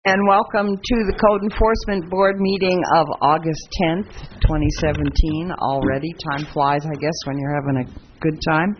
And welcome to the Code Enforcement Board meeting of August 10th, 2017. Already, time flies, I guess, when you're having a good time.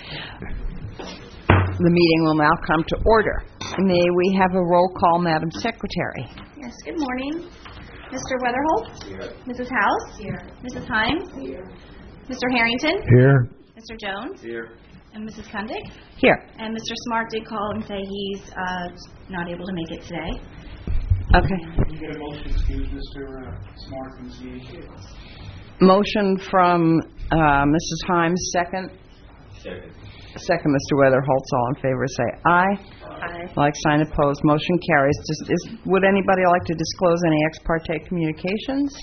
The meeting will now come to order. May we have a roll call, Madam Secretary? Yes, good morning. Mr. Weatherholt? Here. Mrs. House? Here. Mrs. Himes? Here. Mr. Harrington? Here. Mr. Jones? Here. And Mrs. Kundig? Here. And Mr. Smart did call and say he's not able to make it today. Okay. Can you get a motion to excuse Mr. Smart from the meeting? Motion from Mrs. Himes, second. Second, Mr. Weatherholt. All in favor say aye. Aye. Like sign opposed. Motion carries. Would anybody like to disclose any ex parte communications?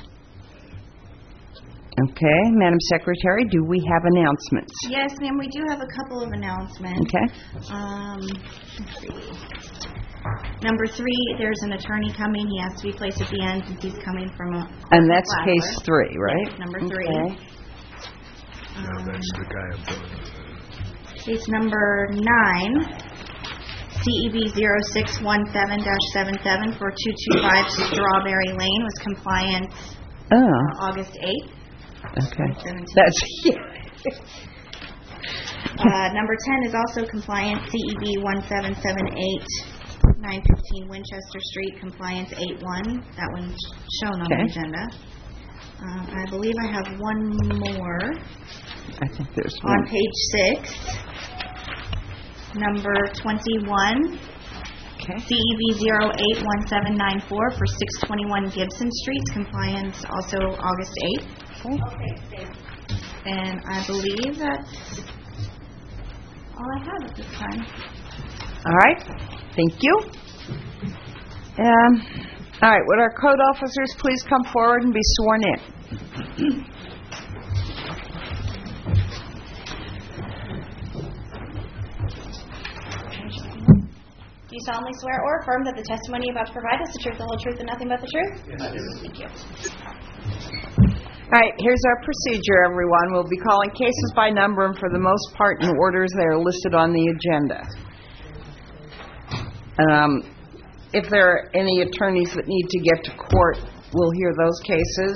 Okay. Madam Secretary, do we have announcements? Yes, ma'am, we do have a couple of announcements. Okay. Let's see. Number 3, there's an attorney coming. He has to be placed at the end since he's coming from a... And that's case 3, right? Yes, number 3. Okay. That's the guy I'm talking about. Case number 9, CEB 0617-77 for 225 Strawberry Lane was compliant August 8th. Okay. That's... Number 10 is also compliant, CEB 1778 915 Winchester Street, compliance 8-1. That one's shown on the agenda. I believe I have one more. I think there's one. On page 6, number 21, CEB 081794 for 621 Gibson Street, compliance also August 8th. Okay. And I believe that's all I have at this time. All right. Thank you. All right. Would our code officers please come forward and be sworn in? Do you solemnly swear or affirm that the testimony you're about to provide is the truth, the whole truth, and nothing but the truth? Yes, I do. Thank you. All right, here's our procedure, everyone. We'll be calling cases by number and for the most part in orders that are listed on the agenda. If there are any attorneys that need to get to court, we'll hear those cases.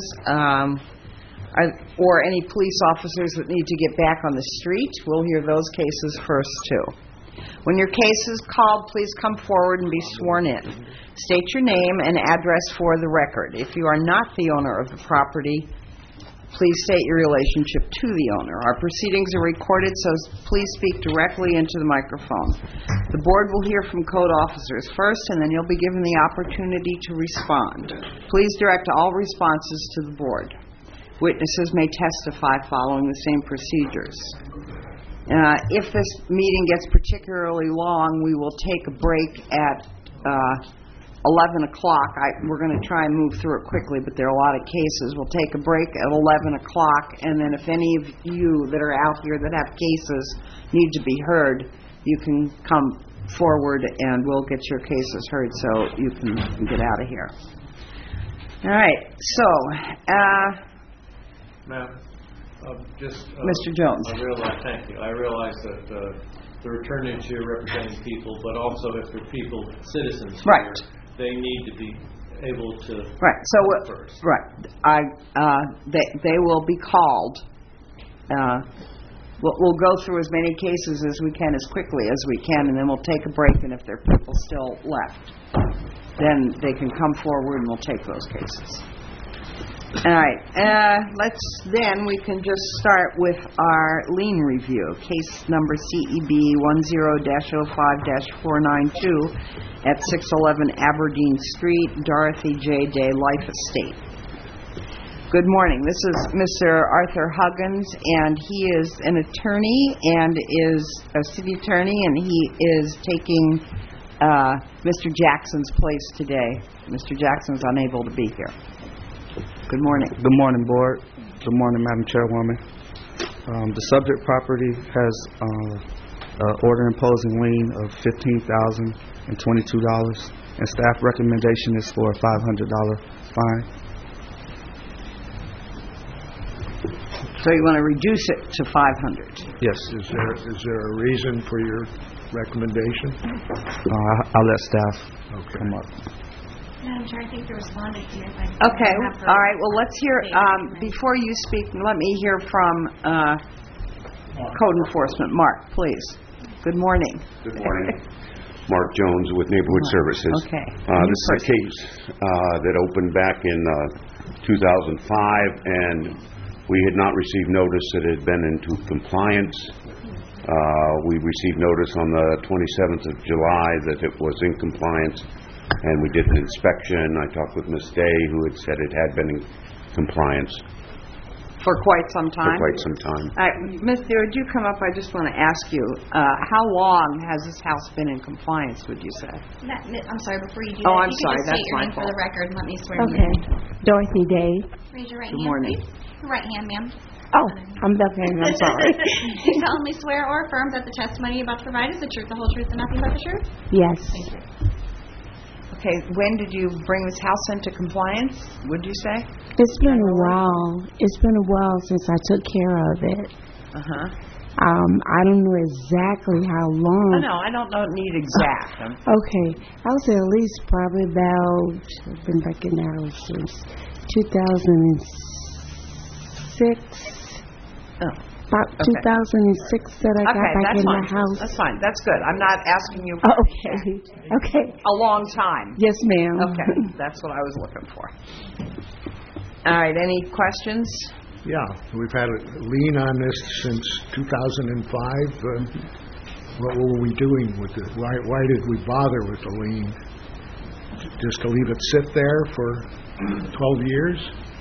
Or any police officers that need to get back on the street, we'll hear those cases first, too. When your case is called, please come forward and be sworn in. State your name and address for the record. If you are not the owner of the property, please state your relationship to the owner. Our proceedings are recorded, so please speak directly into the microphone. The board will hear from code officers first, and then you'll be given the opportunity to respond. Please direct all responses to the board. Witnesses may testify following the same procedures. If this meeting gets particularly long, we will take a break at 11 o'clock. We're going to try and move through it quickly, but there are a lot of cases. We'll take a break at 11 o'clock, and then if any of you that are out here that have cases need to be heard, you can come forward and we'll get your cases heard so you can get out of here. All right. So, Ma'am, Mr. Jones. Thank you. I realize that the returnees here representing people, but also if they're people, citizens here, right, they need to be able to right. So first. Right. They will be called. We'll go through as many cases as we can, as quickly as we can, and then we'll take a break. And if there are people still left, then they can come forward and we'll take those cases. All right. We can just start with our lien review. Case number CEB 10-05-492 at 611 Aberdeen Street, Dorothy J. Day Life Estate. Good morning. This is Mr. Arthur Huggins, and he is an attorney and is a city attorney, and he is taking Mr. Jackson's place today. Mr. Jackson's unable to be here. Good morning. Good morning, Board. Good morning, Madam Chairwoman. The subject property has order imposing lien of $15,022, and staff recommendation is for a $500 fine. So you want to reduce it to 500? Yes. Is there a reason for your recommendation? I'll let staff come up. Madam Chair, I think the respondent here. Okay, all right, well, let's hear, before you speak, let me hear from Code Enforcement. Mark, please. Good morning. Good morning. Mark Jones with Neighborhood Services. Okay. This is a case that opened back in 2005, and we had not received notice that it had been into compliance. We received notice on the 27th of July that it was in compliance, and we did an inspection. I talked with Ms. Day, who had said it had been in compliance For quite some for time? quite some time. Ms. Day, would you come up? I just want to ask you, how long has this house been in compliance, would you say? I'm sorry, before you do Oh, that, I'm if you sorry, could just that's state your my name for fault. the record and let me swear you Okay. in. Dorothy Day. Raise your right Good hand, morning. please. Your right hand, ma'am. Oh, I'm left hand. I'm sorry. You solemnly swear or affirm that the testimony you're about to provide is the truth, the whole truth, and nothing but the truth? Yes. Thank you. Okay, when did you bring this house into compliance, would you say? It's been a while. It's been a while since I took care of it. Uh-huh. I don't know exactly how long. No, I don't need exact. Okay. I was at least probably about, I've been back in the house since 2006. Oh. About Okay. 2006 that I got Okay, back that's in fine. the house. That's fine. That's good. I'm not asking you Oh, okay. Okay. a long time. Yes, ma'am. Okay, that's what I was looking for. All right, any questions? Yeah, we've had a lien on this since 2005. What were we doing with it? Why did we bother with the lien? Just to leave it sit there for 12 years?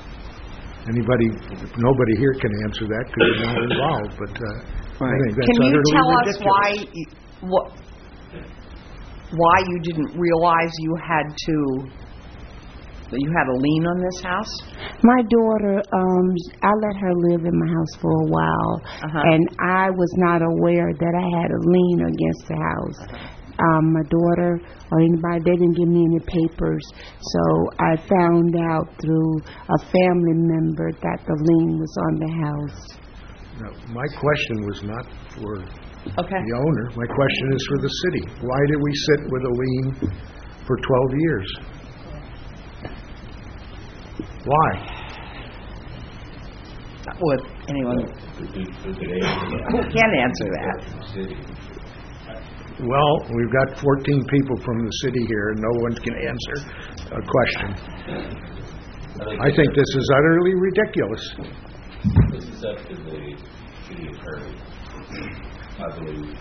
Nobody here can answer that because you're not involved, but I think that's Can you utterly tell us ridiculous. why you didn't realize that you had a lien on this house? My daughter, I let her live in my house for a while, and I was not aware that I had a lien against the house. My daughter or anybody, they didn't give me any papers, so I found out through a family member that the lien was on the house. No, my question was not for Okay. the owner. My question is for the city. Why did we sit with a lien for 12 years? Why? Would anyone who can answer that? Well, we've got 14 people from the city here, and no one can answer a question. I think this is utterly ridiculous. This is up to the city attorney, I believe.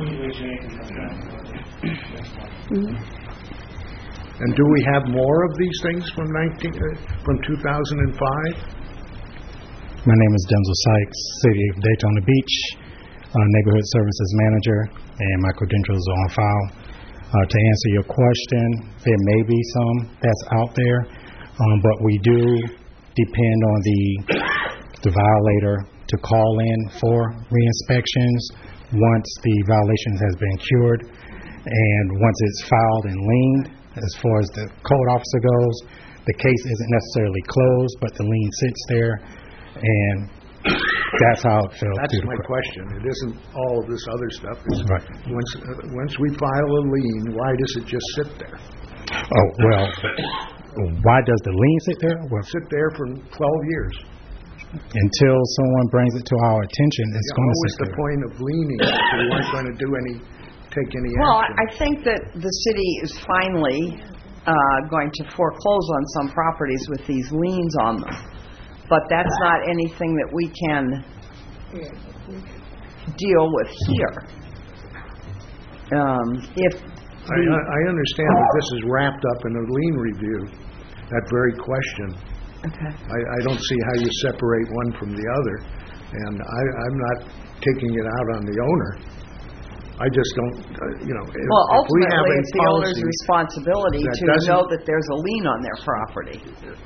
And do we have more of these things from 2005? My name is Denzel Sykes, City of Daytona Beach, Neighborhood Services Manager, and my credentials are on file. To answer your question, there may be some that's out there, but we do depend on the violator to call in for re-inspections once the violation has been cured, and once it's filed and liened. As far as the code officer goes, the case isn't necessarily closed, but the lien sits there, and that's how it fell. That's my question. It isn't all of this other stuff. It's Right. Once we file a lien, why does it just sit there? Oh, well, why does the lien sit there? Well, Sit there for 12 years. until someone brings it to our attention, it's going What to was sit the there. point of liening if we weren't going to take any Well, action? I think that the city is finally going to foreclose on some properties with these liens on them. But that's not anything that we can deal with here. I understand that this is wrapped up in a lien review, that very question. Okay. I don't see how you separate one from the other, and I'm not taking it out on the owner. I just don't, if Well, if we have ultimately, a it's the owner's policy responsibility that to doesn't- know that there's a lien on their property.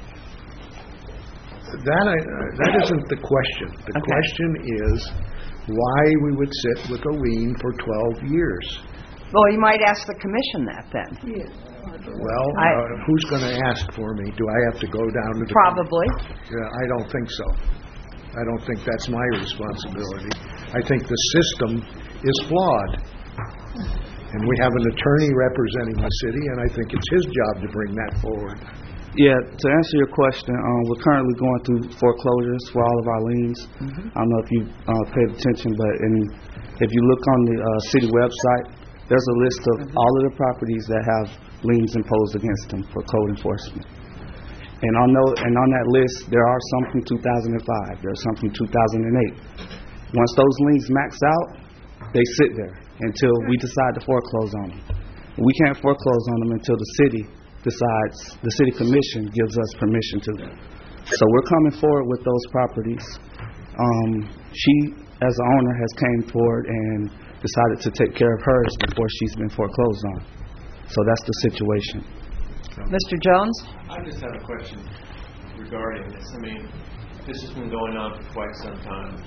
that isn't the question. The Okay. question is why we would sit with a lien for 12 years. Well, you might ask the commission that then. Well, who's going to ask for me? Do I have to go down to the... Probably. Yeah, I don't think so. I don't think that's my responsibility. I think the system is flawed. And we have an attorney representing the city, and I think it's his job to bring that forward. Yeah, to answer your question, we're currently going through foreclosures for all of our liens. I don't know if you paid attention, but if you look on the city website, there's a list of all of the properties that have liens imposed against them for code enforcement. And on that list, there are some from 2005. There are some from 2008. Once those liens max out, they sit there until we decide to foreclose on them. We can't foreclose on them until the city decides, the city commission gives us permission to. So we're coming forward with those properties. She, as an owner, has came forward and decided to take care of hers before she's been foreclosed on. So that's the situation. Mr. Jones? I just have a question regarding this. I mean, this has been going on for quite some time.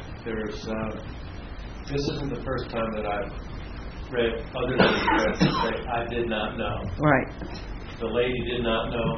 This isn't the first time that I've read other than the press that say, I did not know. Right. The lady did not know,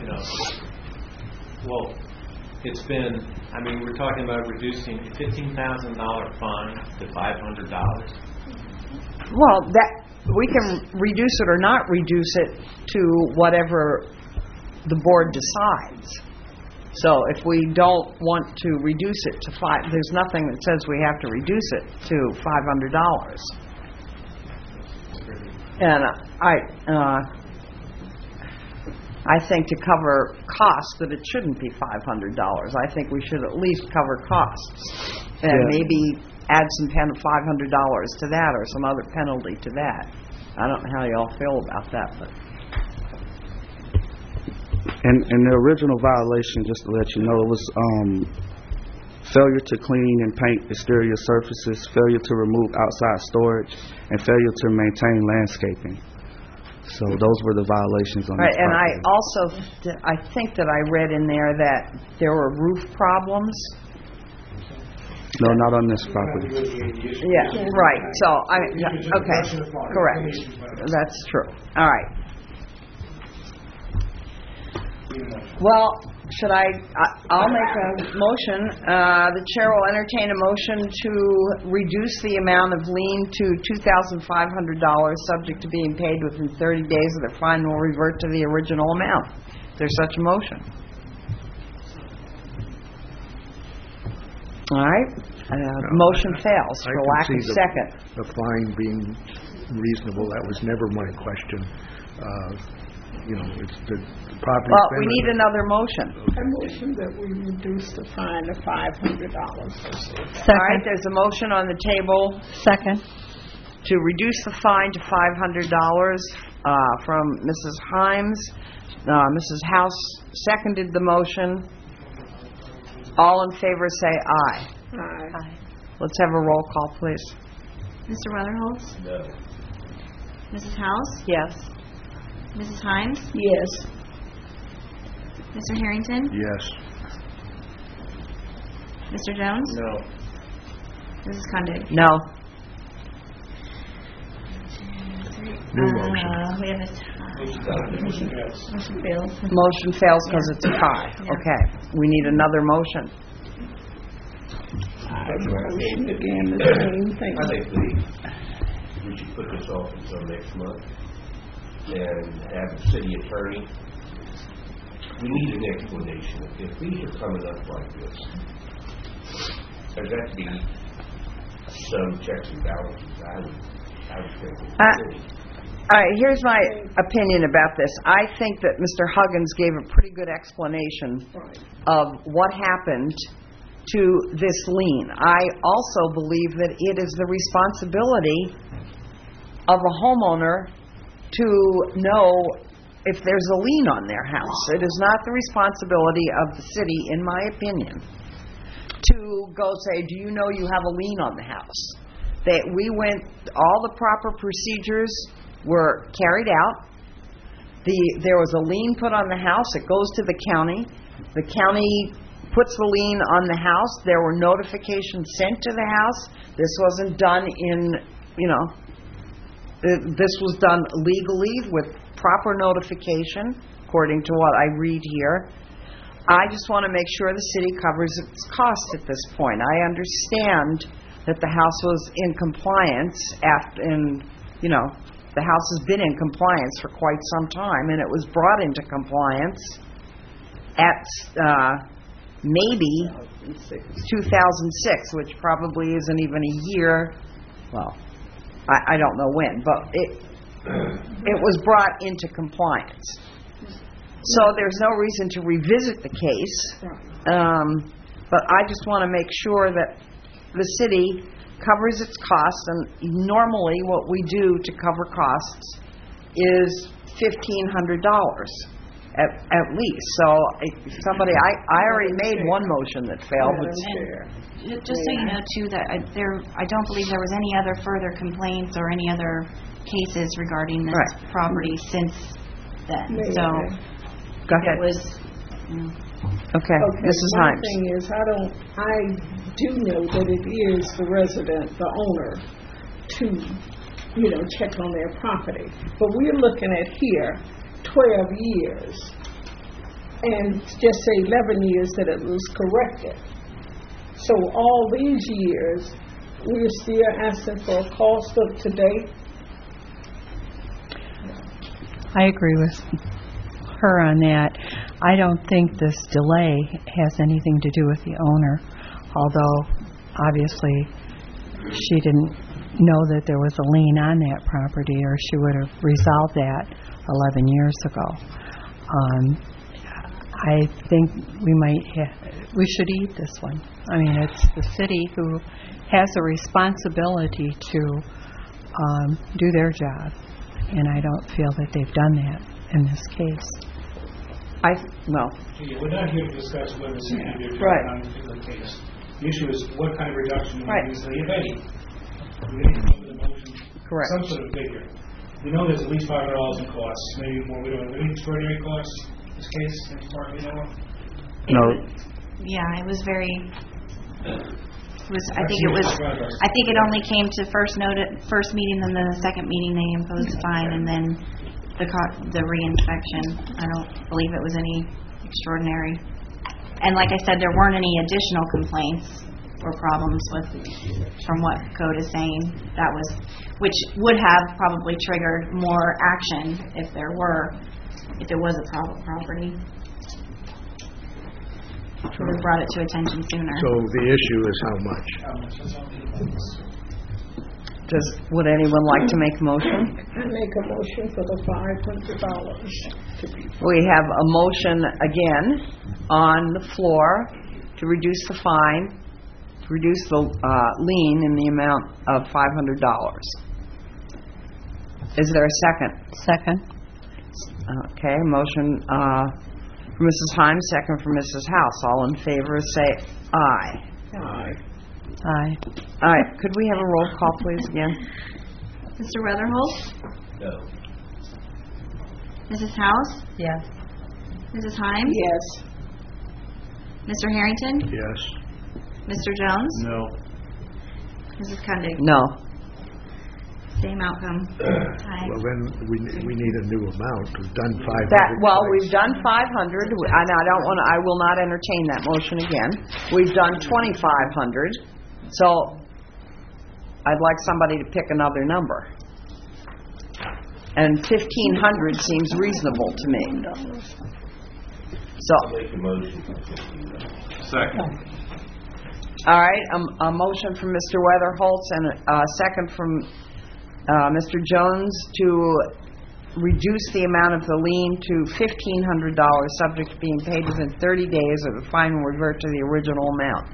Well, it's been, I mean, we're talking about reducing a $15,000 fine to $500. Well, that we can reduce it or not reduce it to whatever the board decides. So if we don't want to reduce it to there's nothing that says we have to reduce it to $500. And I think to cover costs that it shouldn't be $500. I think we should at least cover costs and maybe add some $500 to that or some other penalty to that. I don't know how y'all feel about that, but. And the original violation, just to let you know, it was failure to clean and paint exterior surfaces, failure to remove outside storage, and failure to maintain landscaping. So those were the violations on this property. And I think that I read in there that there were roof problems. No, not on this property. Yeah, right. So, okay, correct. That's true. All right. Well, I'll make a motion. The chair will entertain a motion to reduce the amount of lien to $2,500, subject to being paid within 30 days of the fine will revert to the original amount. Is there such a motion? All right. Motion fails for lack of second. The fine being reasonable, that was never my question. It's the property. Well, we need another motion. I motion that we reduce the fine to $500. All right, there's a motion on the table. Second. To reduce the fine to $500 from Mrs. Himes. Mrs. House seconded the motion. All in favor say aye. Aye. Let's have a roll call, please. Mr. Weatherholz? No. Mrs. House? Yes. Mrs. Himes? Yes. Mr. Harrington? Yes. Mr. Jones? No. Mrs. Condig? No. New motion. We have a tie. Motion fails. Motion fails because it's a tie. Okay. We need another motion. I motion again the same thing. I think we should put this off until next month and have the city attorney. We need an explanation. If these are coming up like this, there's got to be some checks and balances. I would think with the city. All right, here's my opinion about this. I think that Mr. Huggins gave a pretty good explanation of what happened to this lien. I also believe that it is the responsibility of a homeowner to know if there's a lien on their house. It is not the responsibility of the city, in my opinion, to go say, do you know you have a lien on the house? That we went, all the proper procedures were carried out. There was a lien put on the house. It goes to the county. The county puts the lien on the house. There were notifications sent to the house. This wasn't done this was done legally with proper notification, according to what I read here. I just want to make sure the city covers its costs at this point. I understand that the house was in compliance the house has been in compliance for quite some time, and it was brought into compliance at maybe 2006, which probably isn't even a year. Well, I don't know when, but it was brought into compliance. So there's no reason to revisit the case. But I just want to make sure that the city covers its costs, and normally what we do to cover costs is $1,500 at least. So somebody, I already made one motion that failed. And just so you know too, that I don't believe there was any other further complaints or any other cases regarding this property since then. So go ahead. It was. Okay, Mrs. Himes. My thing is, I do know that it is the resident, the owner, to, check on their property. But we're looking at here 12 years, and just say 11 years that it was corrected. So all these years, we're still asking for a cost of today. I agree with her on that. I don't think this delay has anything to do with the owner, although obviously she didn't know that there was a lien on that property, or she would have resolved that 11 years ago. I think we should eat this one. I mean, it's the city who has a responsibility to do their job, and I don't feel that they've done that in this case. We're not here to discuss whether the city did or not on a particular case. The issue is what kind of reduction we easily, if any. We need to come up with a motion, some sort of figure. We know there's at least $500 in costs, maybe more. We don't have any extraordinary costs in this case, next part, No. Yeah, it was very. I think it only came to first meeting, and then the second meeting they imposed a fine, and then the reinspection. I don't believe it was any extraordinary. And like I said, there weren't any additional complaints or problems from what code is saying. Which would have probably triggered more action if it was a private property. We brought it to attention sooner. So the issue is how much? Would anyone like to make a motion? I make a motion for the $500 to be. We have a motion again on the floor to reduce the fine, to reduce the lien in the amount of $500. Is there a second? Second. Okay, motion for Mrs. Himes, second for Mrs. House. All in favor say aye. Aye. Aye. All right, could we have a roll call, please, again? Mr. Weatherholt? No. Mrs. House? Yes. Mrs. Himes? Yes. Mr. Harrington? Yes. Mr. Jones? No. Mrs. Kundig? No. Same outcome. Aye. Well, then we need a new amount. We've done 500. We've done 500, and I will not entertain that motion again. We've done 2,500, so I'd like somebody to pick another number. And 1,500 seems reasonable to me. So. I'll make a motion for $1,500. Second. All right, a motion from Mr. Weatherholtz and a second from Mr. Jones to reduce the amount of the lien to $1,500, subject to being paid within 30 days, or the fine will revert to the original amount.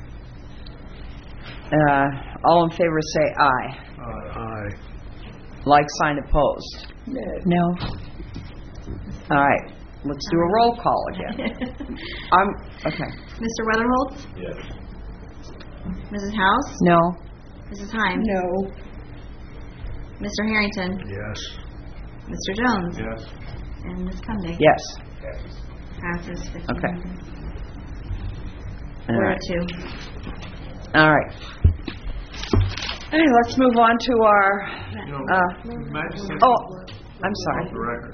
All in favor say aye. Aye. Like sign opposed. No. All right, let's do a roll call again. Okay. Mr. Weatherholt? Yes. Mrs. House? No. Mrs. Himes? No. Mr. Harrington? Yes. Mr. Jones? Yes. And Ms. Kundig? Yes. Passes 15. Okay. All 4-2. right. All right. Hey, let's move on to our. I'm sorry. Off the record.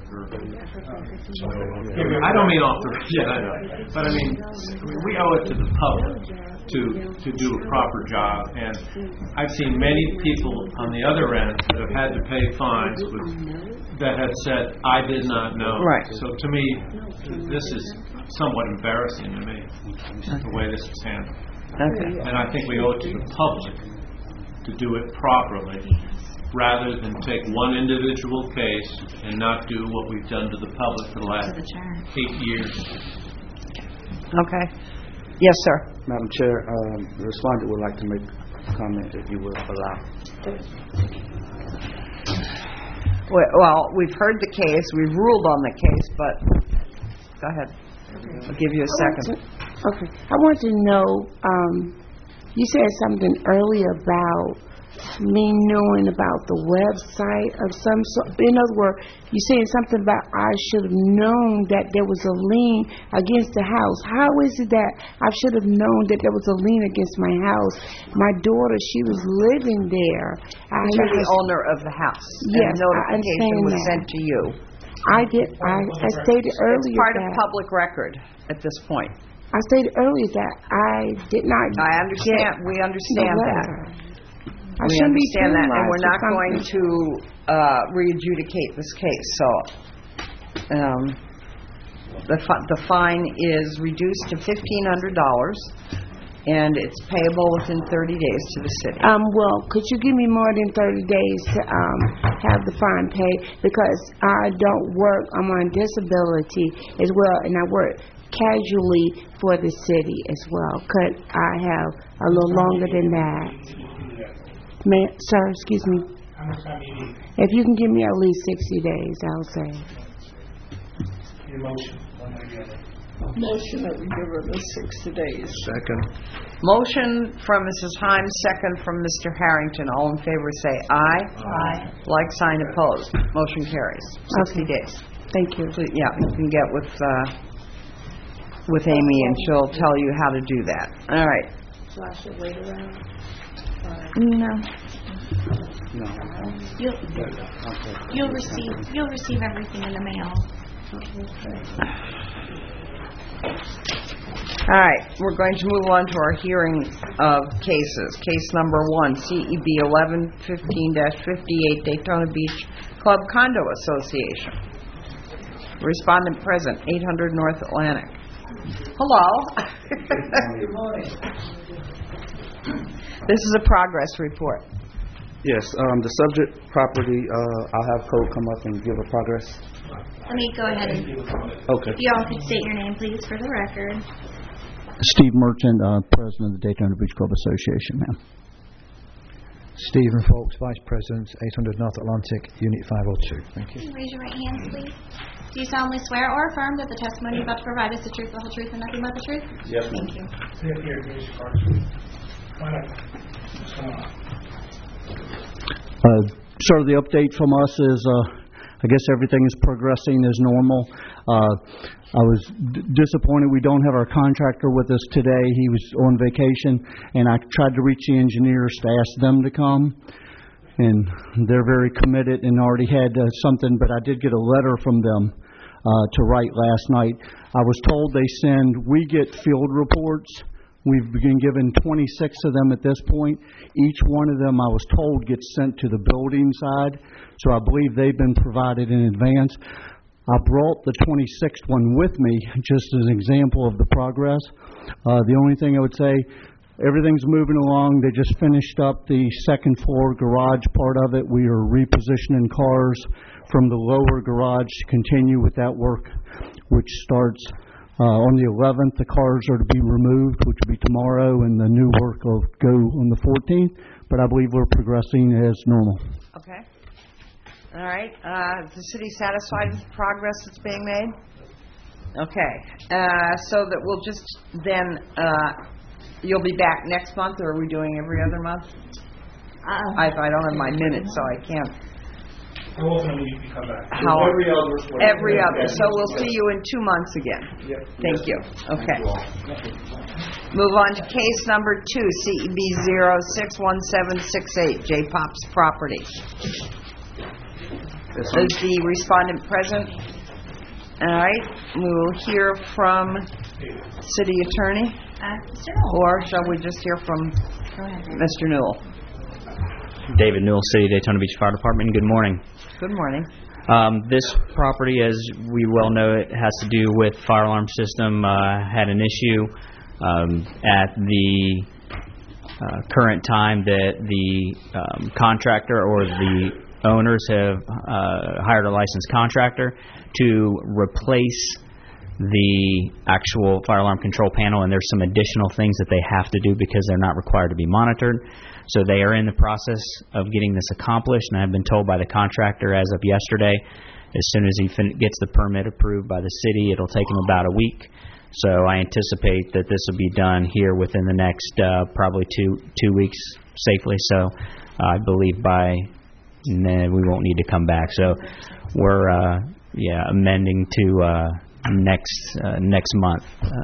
I don't mean off the record. Yeah, I know. But I mean, we owe it to the public to do a proper job. And I've seen many people on the other end that have had to pay fines that have said, I did not know. Right. So to me, this is somewhat embarrassing to me, the way this is handled. Okay. And I think we owe it to the public to do it properly, rather than take one individual case and not do what we've done to the public for the last 8 years. Okay. Yes, sir. Madam Chair, the respondent would like to make a comment, if you will allow. Well, we've heard the case, we've ruled on the case, but go ahead. I'll give you a second. Okay. I want to know, you said something earlier about me knowing about the website of some sort. In other words, you saying something about I should have known that there was a lien against the house. How is it that I should have known that there was a lien against my house? My daughter, she was living there. You're the owner of the house. Yes, and notification was sent to you. I stated earlier it's part that of public record at this point. I stated earlier that I did not. I understand. We understand that. We understand that, and we're not going to re-adjudicate this case. So the fine is reduced to $1,500, and it's payable within 30 days to the city. Well, could you give me more than 30 days to have the fine paid? Because I don't work. I'm on disability as well, and I work casually for the city as well. Could I have a little longer than that? Sir, excuse me. How much time do you need? If you can give me at least 60 days, I'll say. Your motion, one way or the other. Motion that we give her the 60 days. Second. Motion from Mrs. Himes, second from Mr. Harrington. All in favor say aye. Aye. Like sign opposed. Motion carries. 60 days. Thank you. Please, yeah, you can get with Amy, and she'll tell you how to do that. All right. So I should wait around? No. No. You'll receive everything in the mail. All right, we're going to move on to our hearing of cases. Case number 1, CEB 1115-58, Daytona Beach Club Condo Association. Respondent present, 800 North Atlantic. Hello. Good morning. This is a progress report. Yes, the subject property, I'll have Code come up and give a progress. Let me go ahead and... Okay. If you all could state your name, please, for the record. Steve Merchant, President of the Daytona Beach Club Association, ma'am. Stephen Folks, Vice President, 800 North Atlantic, Unit 502. Thank you. Raise your right hands, please. Do you solemnly swear or affirm that the testimony you're about to provide is the truth, the whole truth, and nothing but the truth? Yes, ma'am. Thank you. Here, give us your card. Come on up. What's going on? Sort of the update from us is, I guess everything is progressing as normal. I was disappointed we don't have our contractor with us today. He was on vacation, and I tried to reach the engineers to ask them to come. And they're very committed and already had something, but I did get a letter from them to write last night. I was told we get field reports. We've been given 26 of them at this point. Each one of them, I was told, gets sent to the building side. So I believe they've been provided in advance. I brought the 26th one with me just as an example of the progress. The only thing I would say, everything's moving along. They just finished up the second floor garage part of it. We are repositioning cars from the lower garage to continue with that work, which starts on the 11th. The cars are to be removed, which will be tomorrow, and the new work will go on the 14th. But I believe we're progressing as normal. Okay. All right. Is the city satisfied with the progress that's being made? Okay. So that we'll just then... You'll be back next month, or are we doing every other month? I don't have my minutes, so I can't. How often will you come back? Every other. So we'll see you in 2 months again. Yep. Thank you. Okay. Move on to case number 2, CEB 061768, J. Pop's property. Is the respondent present? All right. We will hear from city attorney. Mr. Newell. Or shall we just hear from Mr. Newell? David Newell, City Daytona Beach Fire Department. Good morning. Good morning. This property, as we well know, it has to do with fire alarm system. Had an issue at the current time that the contractor or the owners have hired a licensed contractor to replace the actual fire alarm control panel, and there's some additional things that they have to do because they're not required to be monitored. So they are in the process of getting this accomplished, and I've been told by the contractor as of yesterday, as soon as he gets the permit approved by the city, it'll take him about a week. So I anticipate that this will be done here within the next probably two weeks safely. So I believe by we won't need to come back. So we're amending to next month.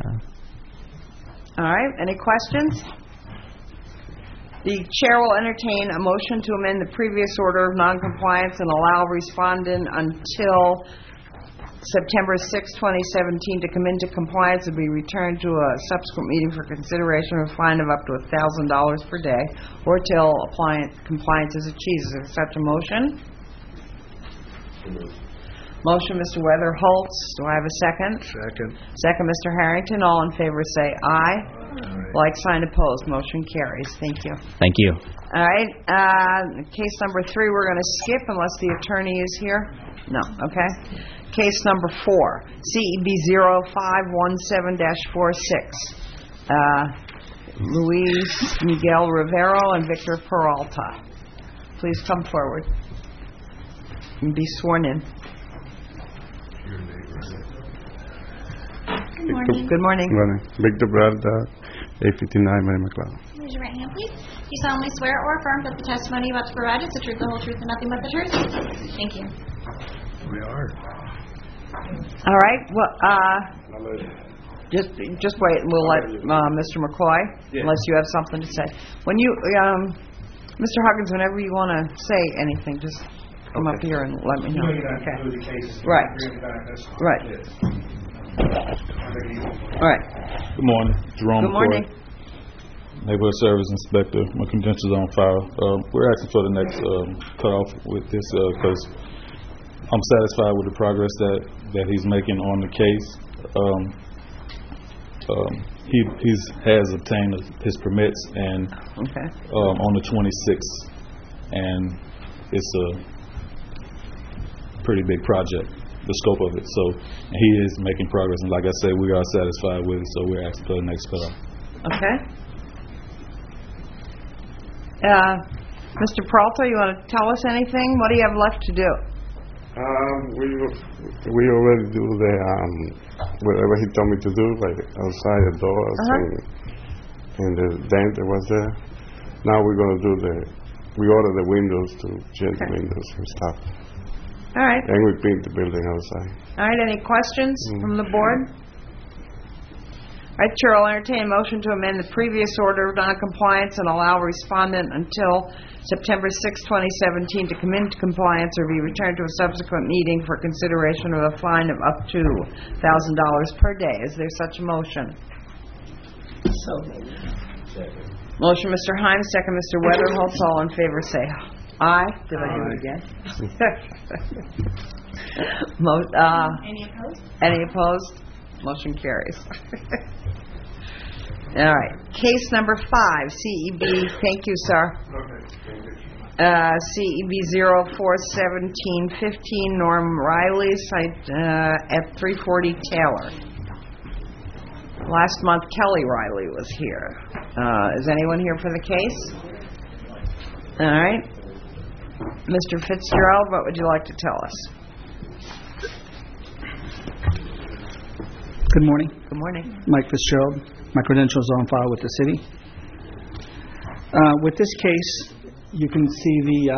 All right. Any questions? The chair will entertain a motion to amend the previous order of noncompliance and allow respondent until September 6, 2017 to come into compliance and be returned to a subsequent meeting for consideration of a fine of up to $1,000 per day or till compliance is achieved. Is there such a motion? Motion, Mr. Weatherholtz. Do I have a second? Second. Second, Mr. Harrington. All in favor say aye. Like sign opposed. Motion carries. Thank you. Thank you. All right. Case number 3 we're going to skip unless the attorney is here. No. Okay. Case number 4, CEB 0517-46. Luis Miguel Rivero and Victor Peralta. Please come forward and be sworn in. Good morning. Good morning. Good morning. Victor Peralta, 859 Mary McLeod. Raise your right hand, please. You solemnly swear or affirm that the testimony you're about to provide is the truth, the whole truth, and nothing but the truth? Thank you. We are. All right. Well, just wait. We'll let Mr. McCoy, unless you have something to say. When you, Mr. Huggins, whenever you want to say anything, just come up here and let me know. Okay. Right. Right. All right. Good morning. Jerome Good morning. McCoy, Neighborhood Service Inspector. My credentials on file. We're asking for the next cutoff with this because I'm satisfied with the progress that he's making on the case. He has obtained his permits and on the 26th, and it's a pretty big project, the scope of it. So he is making progress, and like I said, we are satisfied with it. So we're asking for the next cutoff. Okay. Mr. Peralta, you want to tell us anything? What do you have left to do? We already do the whatever he told me to do, like outside the doors and the dent that was there. Now we're going to do we order the windows to change the windows and stuff. All right. And we paint the building outside. All right. Any questions from the board? All right, Chair, I'll entertain a motion to amend the previous order of noncompliance and allow respondent until September 6, 2017 to come into compliance or be returned to a subsequent meeting for consideration of a fine of up to $1,000 per day. Is there such a motion? Motion, Mr. Himes. Second, Mr. Weatherholtz. All in favor say aye. Did I do it again? Any opposed? Any opposed? Motion carries. All right. Case number 5, CEB. Thank you, sir. CEB 041715 Norm Riley, site at 340 Taylor. Last month, Kelly Riley was here. Is anyone here for the case? All right. Mr. Fitzgerald, what would you like to tell us? Good morning. Good morning. Mike Fitzgerald. My credentials are on file with the city. With this case, you can see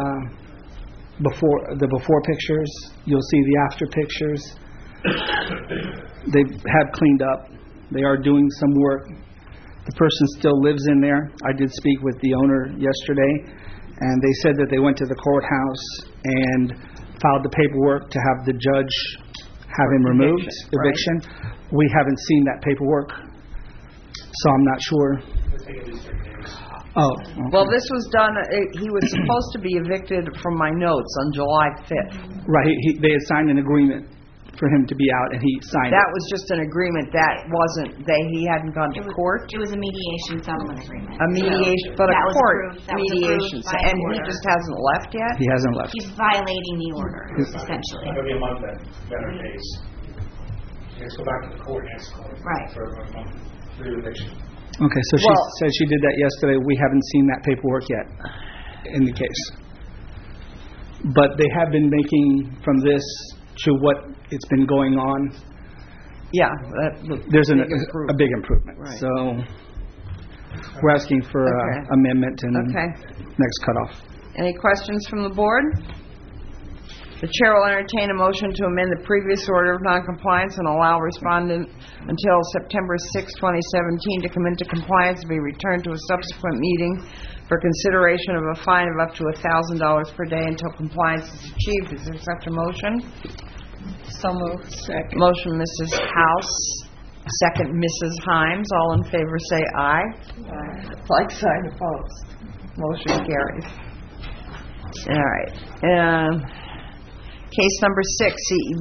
the before pictures. You'll see the after pictures. They have cleaned up. They are doing some work. The person still lives in there. I did speak with the owner yesterday, and they said that they went to the courthouse and filed the paperwork to have the judge have him removed, eviction. We haven't seen that paperwork, so I'm not sure. Oh. Well, this was done, he was supposed to be evicted from my notes on July 5th. Right, they had signed an agreement for him to be out, and he signed That it. was just an agreement. That wasn't, he hadn't gone to court. It was a mediation settlement agreement. A mediation, So but a that was court approved- that was mediation. approved by And he order. just hasn't left yet? He hasn't left. He's violating the order, essentially. It's going to be a month then, better days. Let's go back to the court and ask Right. for a month re-eviction. Okay, so she said she did that yesterday. We haven't seen that paperwork yet in the case. But they have been making from this to what it's been going on. Yeah, there's a big improvement. Right. So we're asking for amendment and next cutoff. Any questions from the board? The chair will entertain a motion to amend the previous order of noncompliance and allow respondent until September 6, 2017 to come into compliance and be returned to a subsequent meeting for consideration of a fine of up to $1,000 per day until compliance is achieved. Is there such a motion? So moved. Second. Motion, Mrs. House. Second, Mrs. Himes. All in favor say aye. Aye. Like sign opposed. Motion carries. All right. Case number 6, CEB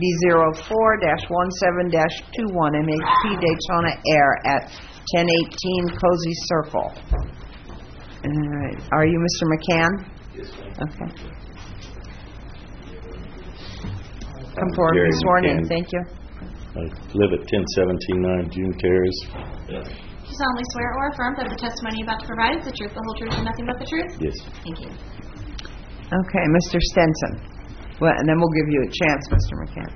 04-17-21, MHP Daytona Air at 1018 Cozy Circle. All right. Are you Mr. McCann? Yes, ma'am. Okay. Come forward, Gary be sworn in. McCann. Thank you. I live at 1017-9 June Terrace. Do you solemnly swear or affirm that the testimony you're about to provide is the truth, the whole truth, and nothing but the truth? Yes. Thank you. Okay, Mr. Stenson. Well, and then we'll give you a chance, Mr. McCann.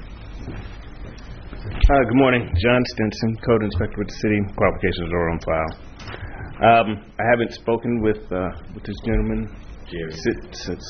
Good morning. John Stinson, Code Inspector with the City. Qualifications are on file. I haven't spoken with this gentleman, Jerry, since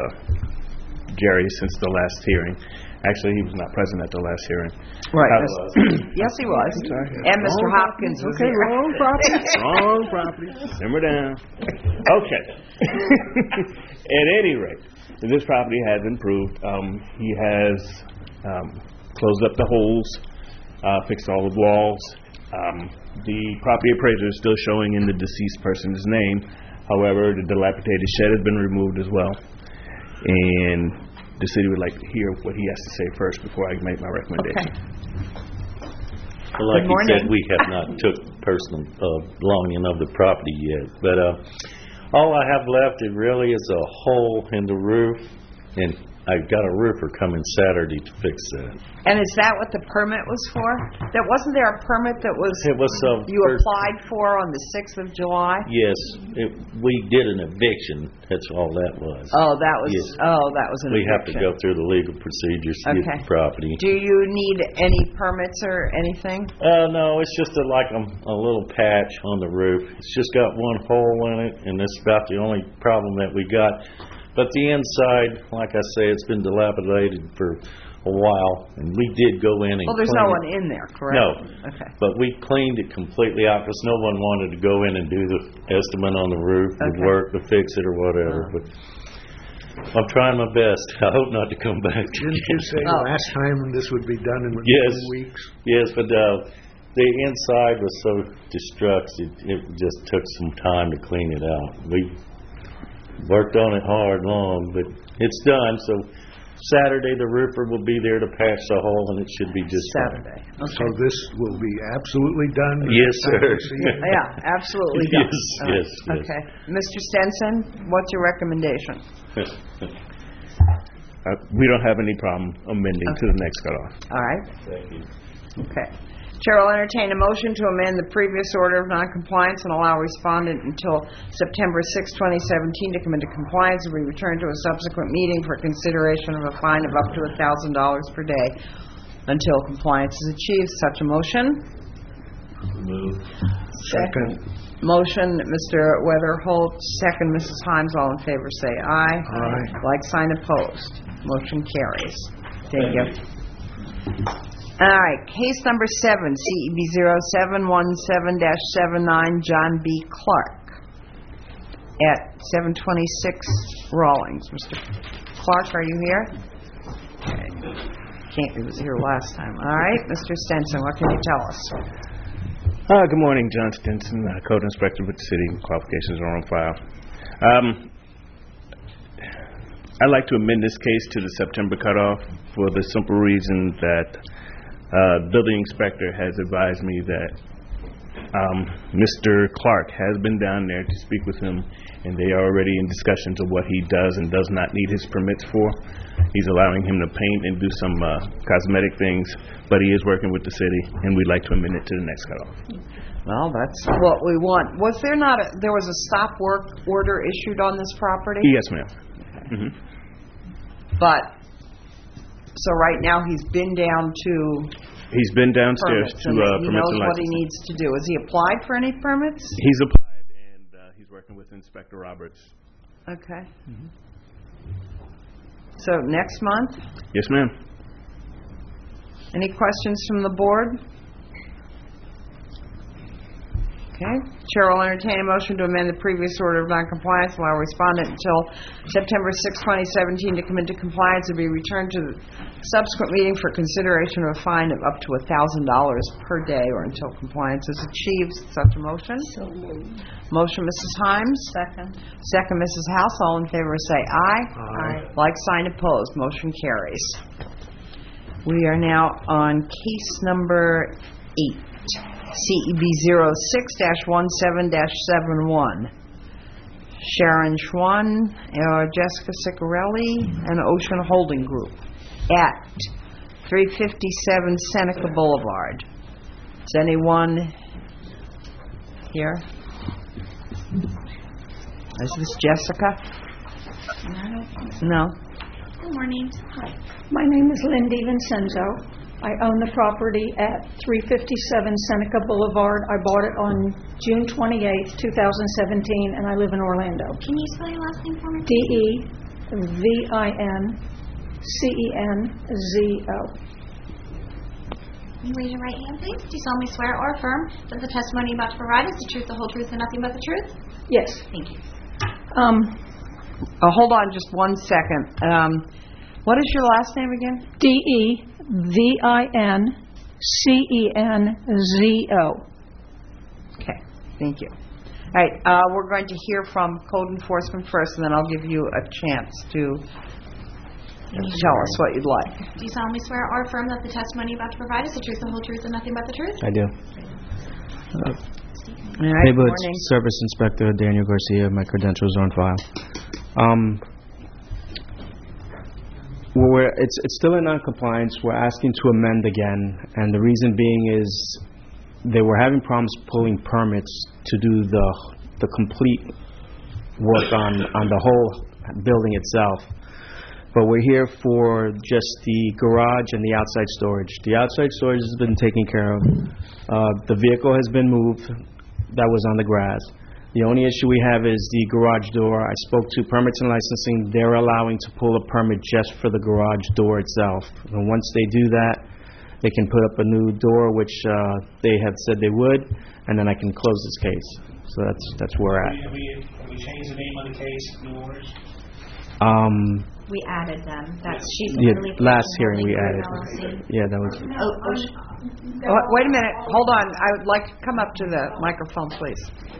the last hearing. Actually, he was not present at the last hearing. Right. I was. Yes, he was. And Mr. Hopkins was Okay, here. wrong property. Wrong property. Simmer down. Okay. At any rate, this property has improved. He has closed up the holes, fixed all the walls. The property appraiser is still showing in the deceased person's name. However, the dilapidated shed has been removed as well. And the city would like to hear what he has to say first before I make my recommendation. Well, like you said, we have not took personal belonging of the property yet. But all I have left really is a hole in the roof, and I've got a roofer coming Saturday to fix that. And is that what the permit was for? Wasn't there a permit that was you applied for on the 6th of July? Yes, we did an eviction. That's all that was. Oh, that was yes. that was an we eviction. have to go through the legal procedures to get the property. Do you need any permits or anything? No, it's just like a little patch on the roof. It's just got one hole in it, and that's about the only problem that we got. But the inside, like I say, it's been dilapidated for a while, and we did go in and there's no one in there, correct? No. Okay. But we cleaned it completely out because no one wanted to go in and do the estimate on the roof, the work, to fix it or whatever. But I'm trying my best. I hope not to come back. Didn't you say last time this would be done in 2 weeks? Yes, but the inside was so destructed, it just took some time to clean it out. We worked on it long, but it's done. So Saturday the roofer will be there to patch the hole, and it should be just Saturday. fine. Okay. So this will be absolutely done? Yes, sir. Yeah, absolutely done. Yes. Okay. Mr. Stenson, what's your recommendation? We don't have any problem amending to the next cutoff. All right. Thank you. Okay. Chair will entertain a motion to amend the previous order of noncompliance and allow respondent until September 6, 2017 to come into compliance and be returned to a subsequent meeting for consideration of a fine of up to $1,000 per day until compliance is achieved. Such a motion? Move. Second. Motion, Mr. Weatherholt. Second, Mrs. Himes. All in favor say aye. Aye. Like sign opposed. Motion carries. Thank you. All right, case number 7, CEB 0717-79, John B. Clark at 726 Rawlings. Mr. Clark, are you here? He was here last time. All right, Mr. Stenson, what can you tell us? Good morning, John Stinson, Code Inspector with the City. Qualifications are on file. I'd like to amend this case to the September cutoff for the simple reason that Building Inspector has advised me that Mr. Clark has been down there to speak with him, and they are already in discussions of what he does and does not need his permits for. He's allowing him to paint and do some cosmetic things, but he is working with the city, and we'd like to amend it to the next cutoff. Well, that's what we want. Was there not there was a stop work order issued on this property? Yes, ma'am. Okay. Mm-hmm. But, so right now he's been down to... He's been downstairs to permits he and knows licenses. what he needs to do. Has he applied for any permits? He's applied, and he's working with Inspector Roberts. Okay. So next month? Yes, ma'am. Any questions from the board? Okay. Chair will entertain a motion to amend the previous order of noncompliance, allow respondent until September 6, 2017 to come into compliance and be returned to the subsequent meeting for consideration of a fine of up to $1,000 per day or until compliance is achieved. Such a motion? So moved. Motion, Mrs. Himes. Second. Second, Mrs. House. All in favor say aye. Aye. Like sign opposed. Motion carries. We are now on case number 8. CEB 06-17-71. Sharon Schwan, Jessica Ciccarelli, and Ocean Holding Group at 357 Seneca Boulevard. Is anyone here? Is this Jessica? No. Good morning. Hi. My name is Lindy Vincenzo. I own the property at 357 Seneca Boulevard. I bought it on June 28th, 2017, and I live in Orlando. Can you spell your last name for me? DEVINCENZO. Can you raise your right hand, please? Do you solemnly swear or affirm that the testimony you're about to provide is the truth, the whole truth, and nothing but the truth? Yes. Thank you. Hold on just 1 second. What is your last name again? DEVINCENZO. Okay, thank you. All right, we're going to hear from Code Enforcement first, and then I'll give you a chance to tell us what you'd like. Do you solemnly swear or affirm that the testimony you're about to provide is the truth, the whole truth, and nothing but the truth? I do. All right, Neighborhood morning. Service Inspector Daniel Garcia. My credentials are on file. Well, it's still in non-compliance. We're asking to amend again, and the reason being is they were having problems pulling permits to do the complete work on the whole building itself. But we're here for just the garage and the outside storage. The outside storage has been taken care of. The vehicle has been moved. That was on the grass. The only issue we have is the garage door. I spoke to Permits and Licensing. They're allowing to pull a permit just for the garage door itself. And once they do that, they can put up a new door, which they have said they would, and then I can close this case. So that's where we're at. Have we changed the name of the case, new orders? We added them. That's she's last hearing we added. Yeah, that was. Wait a minute. Hold on. I would like to come up to the microphone, please.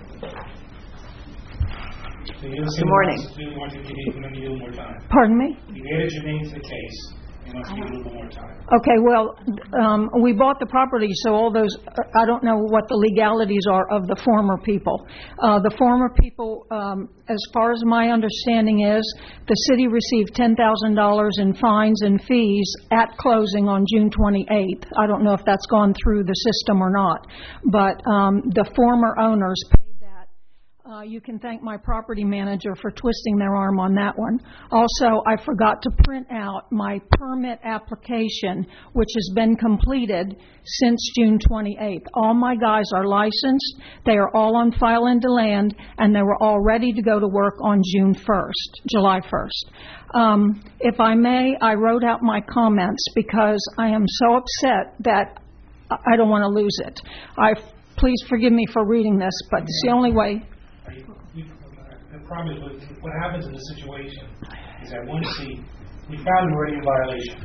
Good morning. Pardon me? You added your name to the case. You must need a little more time. Okay, well, we bought the property, so all those, I don't know what the legalities are of the former people. The former people, as far as my understanding is, the city received $10,000 in fines and fees at closing on June 28th. I don't know if that's gone through the system or not, but the former owners paid. You can thank my property manager for twisting their arm on that one. Also, I forgot to print out my permit application, which has been completed since June 28th. All my guys are licensed. They are all on file in DeLand, and they were all ready to go to work on July 1st. If I may, I wrote out my comments because I am so upset that I don't want to lose it. Please forgive me for reading this, but it's the only way. The problem is what happens in this situation is that once we found already a violation, so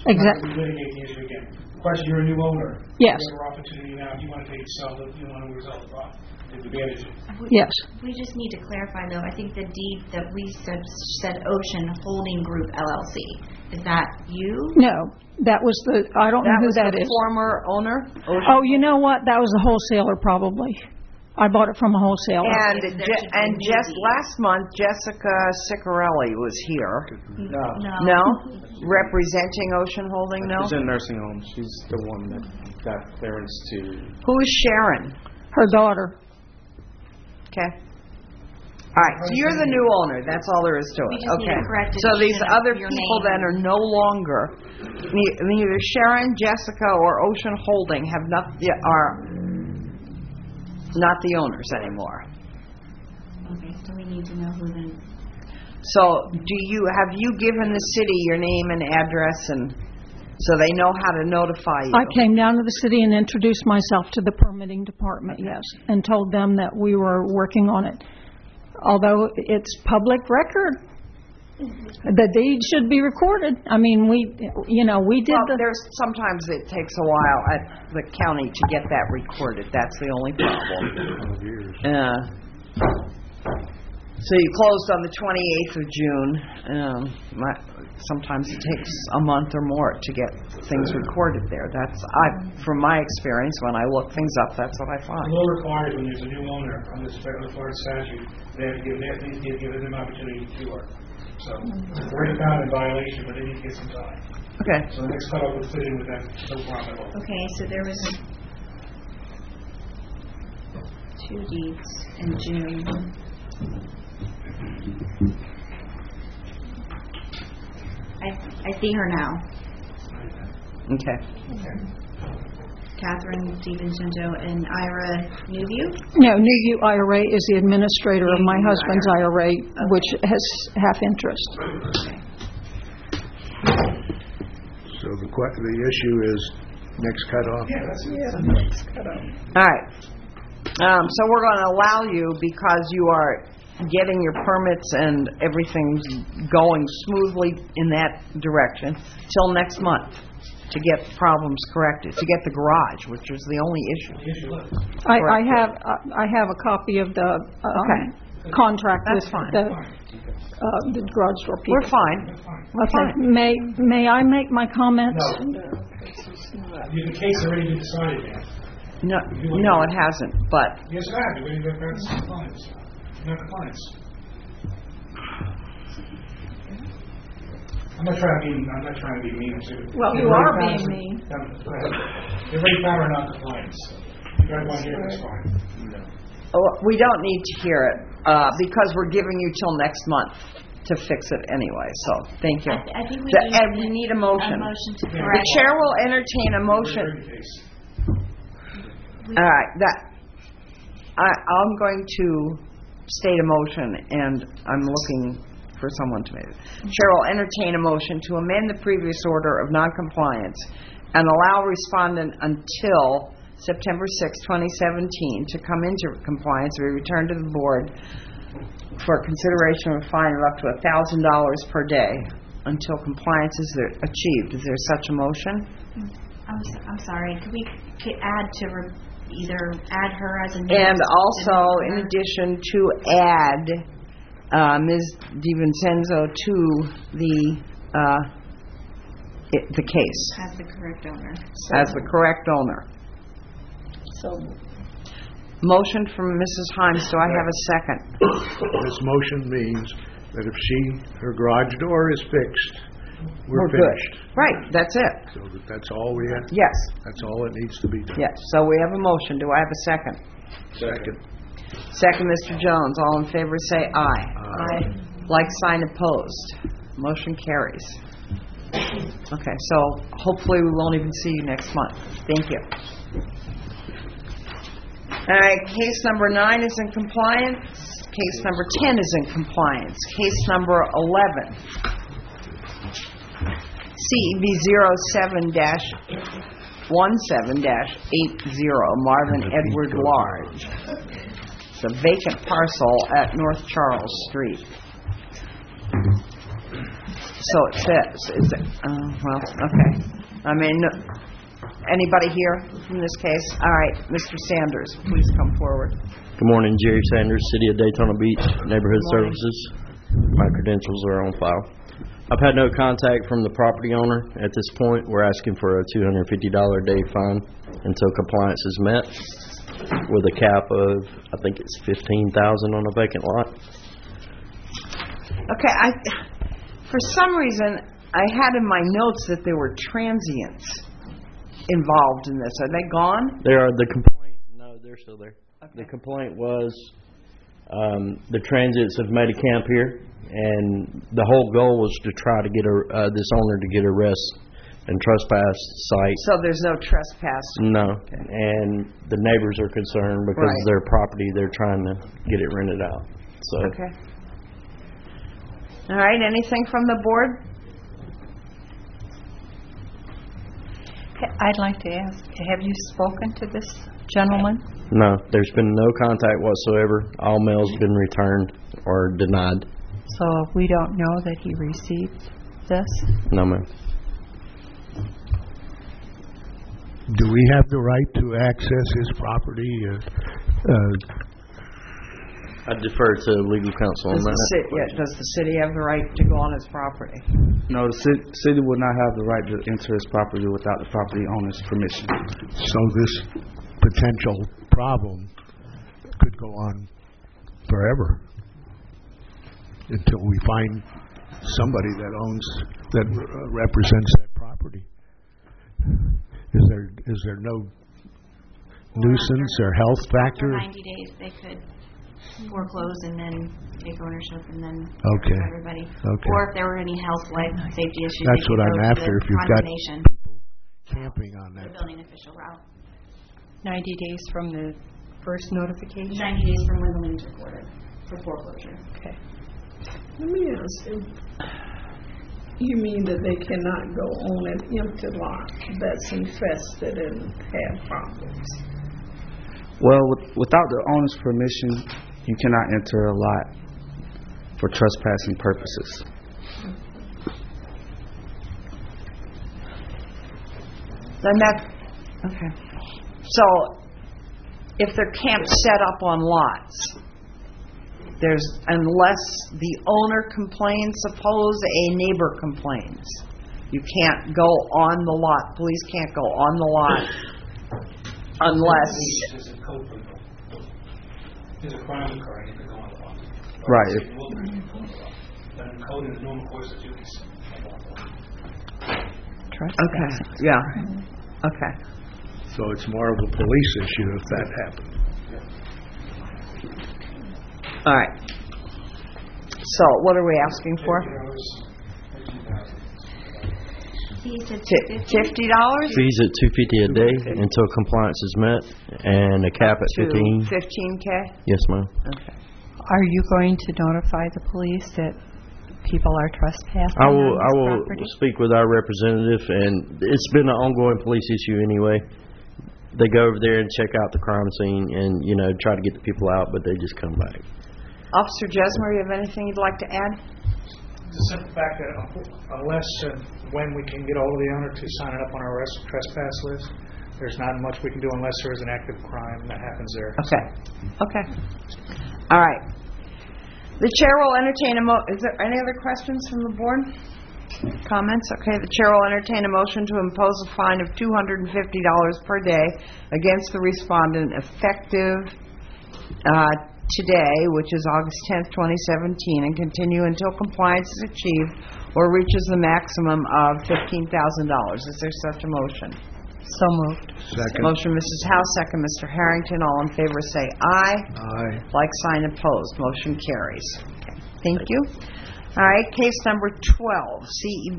Exactly. We litigate the issue again. The question, you're a new owner. Yes. You have an opportunity now. If you want to sell it, you want to resolve the problem. Take advantage of it. Yes. We just need to clarify, though. I think the deed that we said Ocean Holding Group LLC. Is that you? No, that was I don't know who that is. Former owner? Oh, you know what? That was the wholesaler probably. I bought it from a wholesaler. And just last month, Jessica Ciccarelli was here. No? Representing Ocean Holding, no? She's in a nursing home. She's the one that got clearance to... Who is Sharon? Her daughter. Okay. All right, so you're the new owner. That's all there is to it. We just need to correct it. So these other Your people name. then are no longer, neither Sharon, Jessica, or Ocean Holding are not the owners anymore. Okay, so we need to know who then. So have you given the city your name and address, and so they know how to notify you? I came down to the city and introduced myself to the permitting department, yes, and told them that we were working on it. Although it's public record, the deed should be recorded. I mean, we did there's sometimes it takes a while at the county to get that recorded. That's the only problem. So you closed on the 28th of June. Sometimes it takes a month or more to get things recorded there. From my experience, when I look things up, that's what I find. The law requires when there's a new owner on this Florida statute, they have to give them an opportunity to cure. So we're already found in violation, but they need to get some time. Okay. So the next cutoff will fit in with that, no problem at all. Okay, so there was 2 deeds in June. I see her now. Okay. Catherine DiVincenzo and Ira Newview? No, Newview IRA is the administrator of my husband's IRA, which has half interest. So the issue is next cutoff? Next cutoff. All right. So we're going to allow you, because you are getting your permits and everything's going smoothly in that direction, till next month to get problems corrected, to get the garage, which is the only issue. I have a copy of the contract with the garage door people. We're fine. Okay. May I make my comments? The case already been decided, ma'am. No, it hasn't. But yes, it has. You're going to get compliance. Not compliance. I'm not trying to be mean. Well, you are being mean. They're already found are not compliance. You guys want to hear this? Fine. We don't need to hear it because we're giving you till next month to fix it anyway. So thank you. I think we need a motion. To the chair will entertain a motion. All right. I'm going to state a motion, and I'm looking for someone to make it. Chair will entertain a motion to amend the previous order of noncompliance and allow respondent until September 6, 2017 to come into compliance or be returned to the board for consideration of a fine of up to $1,000 per day until compliance is achieved. Is there such a motion? I'm sorry. Could we either add her as a name? And also, in addition, to add Ms. DiVincenzo to the case. As the correct owner. As the correct owner. So, motion from Mrs. Himes. Do I have a second? This motion means that if her garage door is fixed, we're finished. Good. Right, that's it. So that's all we have? Yes. That's all that needs to be done? Yes, so we have a motion. Do I have a second? Second. Second, Mr. Jones. All in favor say aye. Aye. Like sign opposed. Motion carries. Okay, so hopefully we won't even see you next month. Thank you. All right, case number 9 is in compliance. Case number 10 is in compliance. Case number 11. CEB 07-17-80 Marvin Edward Large. It's a vacant parcel at North Charles Street. So it says, well, okay. I mean, anybody here in this case? All right, Mr. Sanders, please come forward. Good morning, Jerry Sanders, City of Daytona Beach, Neighborhood Services. My credentials are on file. I've had no contact from the property owner at this point. We're asking for a $250 a day fine until compliance is met, with a cap of, I think it's $15,000 on a vacant lot. Okay, for some reason, I had in my notes that there were transients involved in this. Are they gone? They are. The complaint, no, they're still there. Okay. The complaint was the transients have made a camp here, and the whole goal was to try to get this owner to get arrested and trespass site. So there's no trespass? No. Okay. And the neighbors are concerned because of their property. They're trying to get it rented out. So. Okay. All right, anything from the board? I'd like to ask, have you spoken to this gentleman? No, there's been no contact whatsoever. All mail's been returned or denied. So we don't know that he received this? No, ma'am. Do we have the right to access his property? I defer to legal counsel on that. Does the city have the right to go on his property? No, the city would not have the right to enter his property without the property owner's permission. So this potential problem could go on forever until we find somebody that represents that property. Is there no nuisance or health factor? After 90 days, they could foreclose and then take ownership and then everybody. Okay. Or if there were any health, life, safety issues. That's what I'm after. If you've got people camping on that. The building official route. 90 days from the first notification? 90 days from when the lien's recorded for foreclosure. Okay. Let me ask you. You mean that they cannot go on an empty lot that's infested and have problems? Well, without the owner's permission, you cannot enter a lot for trespassing purposes. Okay. So, if they're camps set up on lots, unless the owner complains, suppose a neighbor complains, you can't go on the lot. Police can't go on the lot unless. There's a crime occurring, you can go on the lot. Right. But in code, in the normal course of duties. Okay. Yeah. Okay. So it's more of a police issue if that happens. All right. So what are we asking for? $50? Fees at $250 a day until compliance is met, and a cap at $15,000. $15K? Yes, ma'am. Okay. Are you going to notify the police that people are trespassing I on will property? speak with our representative, and it's been an ongoing police issue anyway. They go over there and check out the crime scene and, try to get the people out, but they just come back. Officer Jesmer, you have anything you'd like to add? The simple fact that unless when we can get all of the owner to sign it up on our trespass list, there's not much we can do unless there is an active crime that happens there. Okay. All right. The chair will entertain is there any other questions from the board? Comments? Okay, the chair will entertain a motion to impose a fine of $250 per day against the respondent effective today, which is August 10th, 2017, and continue until compliance is achieved or reaches the maximum of $15,000. Is there such a motion? So moved. Second. Motion, Mrs. Howe, second, Mr. Harrington. All in favor say aye. Aye. Like sign opposed. Motion carries. Okay. Thank you. All right, case number 12, CEB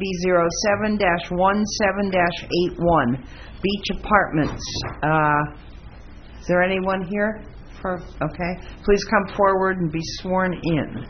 07-17-81, Beach Apartments. Is there anyone here? Okay. Please come forward and be sworn in.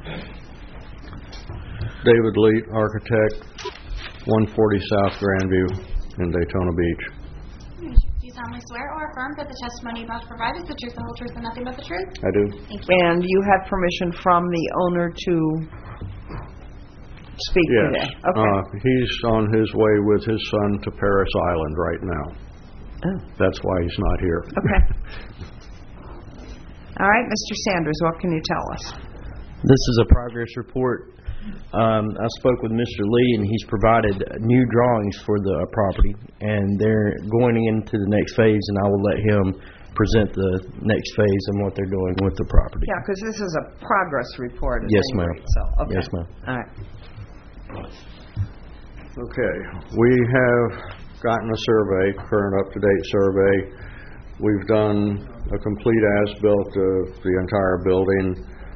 David Leet, architect, 140 South Grandview in Daytona Beach. Do you solemnly swear or affirm that the testimony you about to provide is the truth, the whole truth, and nothing but the truth? I do. Thank you. And you have permission from the owner to speak today? Okay. He's on his way with his son to Paris Island right now. Oh. That's why he's not here. Okay. All right, Mr. Sanders, what can you tell us? This is a progress report. I spoke with Mr. Lee, and he's provided new drawings for the property, and they're going into the next phase, and I will let him present the next phase and what they're doing with the property. Yeah, because this is a progress report. Yes, ma'am. So, okay. Yes, ma'am. All right. Okay. We have gotten a survey, current up-to-date survey. We've done a complete as-built of the entire building.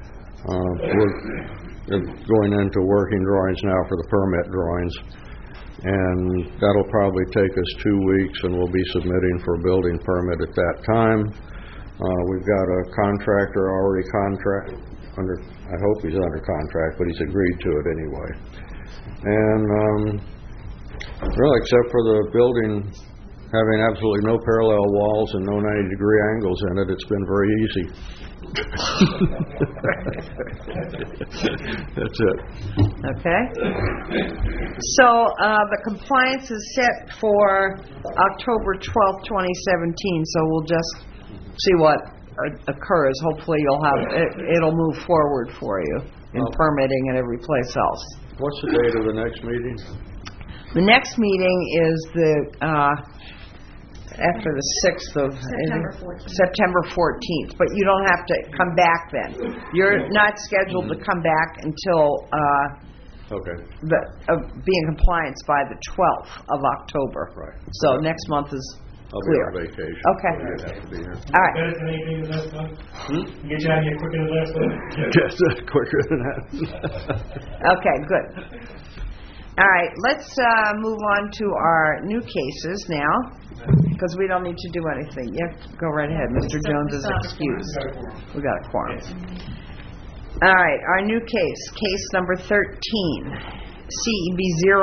We're going into working drawings now for the permit drawings. And that'll probably take us 2 weeks, and we'll be submitting for a building permit at that time. We've got a contractor already I hope he's under contract, but he's agreed to it anyway. And really, except for the building having absolutely no parallel walls and no 90-degree angles in it, it's been very easy. That's it. Okay. So the compliance is set for October 12th, 2017, so we'll just see what occurs. Hopefully it'll move forward for you in permitting and every place else. What's the date of the next meeting? The next meeting is after the 6th of September 14th, but you don't have to come back then. You're not scheduled to come back until be in compliance by the 12th of October. Right. So next month is I'll clear. be on vacation. Okay. So you'd have to be here. All right. Better than anything the last month? Get you out of here quicker than last month? Yes, quicker than that. Okay, good. All right, let's move on to our new cases now, because we don't need to do anything. You have to go right ahead. Mr. Jones is excused. We got a quorum. All right, our new case number 13, CEB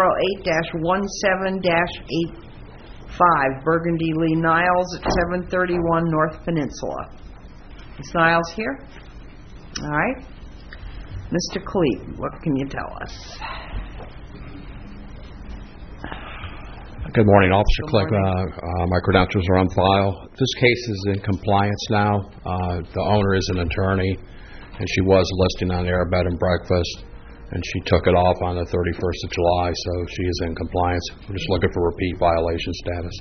08-17-85, Burgundy Lee Niles at 731 North Peninsula. Is Niles here? All right. Mr. Cleet, what can you tell us? Good morning, Officer Clegg. My credentials are on file. This case is in compliance now. The owner is an attorney, and she was listing on Air Bed and Breakfast, and she took it off on the 31st of July, so she is in compliance. We're just looking for repeat violation status.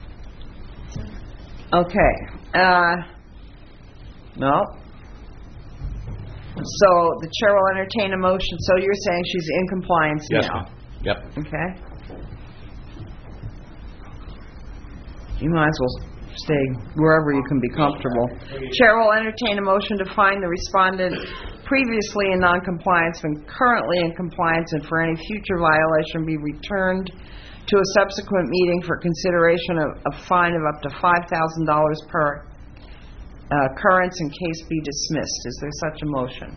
Okay. No. So the chair will entertain a motion. So you're saying she's in compliance now? Yes, ma'am. Yep. Okay. You might as well stay wherever you can be comfortable. Chair will entertain a motion to find the respondent previously in noncompliance and currently in compliance, and for any future violation be returned to a subsequent meeting for consideration of a fine of up to $5,000 per occurrence in case be dismissed. Is there such a motion?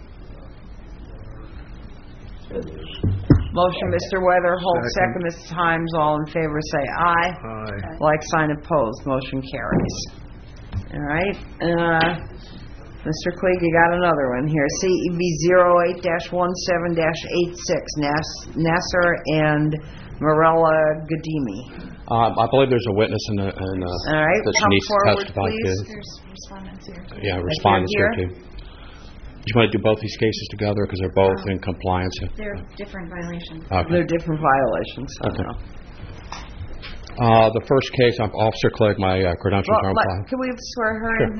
Motion, Mr. Weatherholt. Second, Mrs. Himes. All in favor say aye. Aye. Like sign opposed. Motion carries. All right. Mr. Clegg, you got another one here. CEB 08-17-86, Nasser and Morella Gadimi. I believe there's a witness in the all right, that she come needs to forward, testify please. to. There's respondents here. Yeah, respondents here too. You want to do both these cases together because they're both in compliance? They're different violations. Okay. They're different violations. Okay. The first case, I'm Officer Clegg. My credentials are on file. Can we swear her in?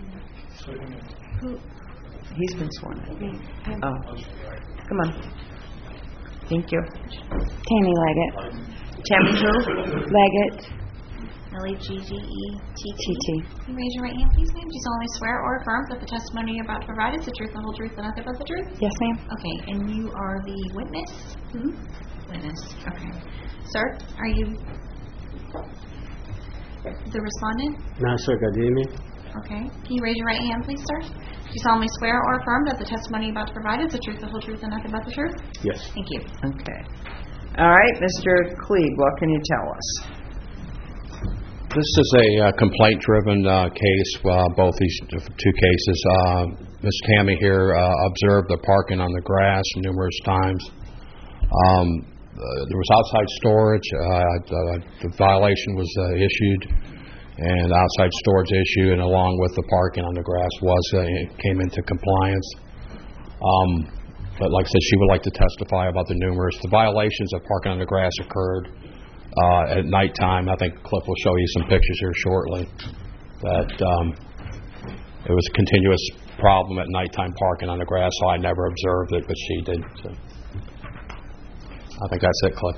Who? He's been sworn in. Oh. Come on. Thank you. Tammy Leggett. Tammy who? Leggett. L-E-G-G-E-T-T. Can you raise your right hand, please, ma'am? Do you solemnly swear or affirm that the testimony you're about to provide is the truth, the whole truth, and nothing but the truth? Yes, ma'am. Okay, and you are the witness? Mm-hmm. Witness, okay. Sir, are you the respondent? Nasser Gadimi. Okay. Can you raise your right hand, please, sir? Do you solemnly swear or affirm that the testimony you're about to provide is the truth, the whole truth, and nothing but the truth? Yes. Thank you. Okay. All right, Mr. Cleave, what can you tell us? This is a complaint-driven case. Both these two cases. Ms. Tammy here observed the parking on the grass numerous times. There was outside storage. The violation was issued, and outside storage issue, and along with the parking on the grass came into compliance. But like I said, she would like to testify about the violations of parking on the grass occurred at nighttime. I think Cliff will show you some pictures here shortly. That it was a continuous problem at nighttime parking on the grass, so I never observed it, but she did. So I think that's it, Cliff.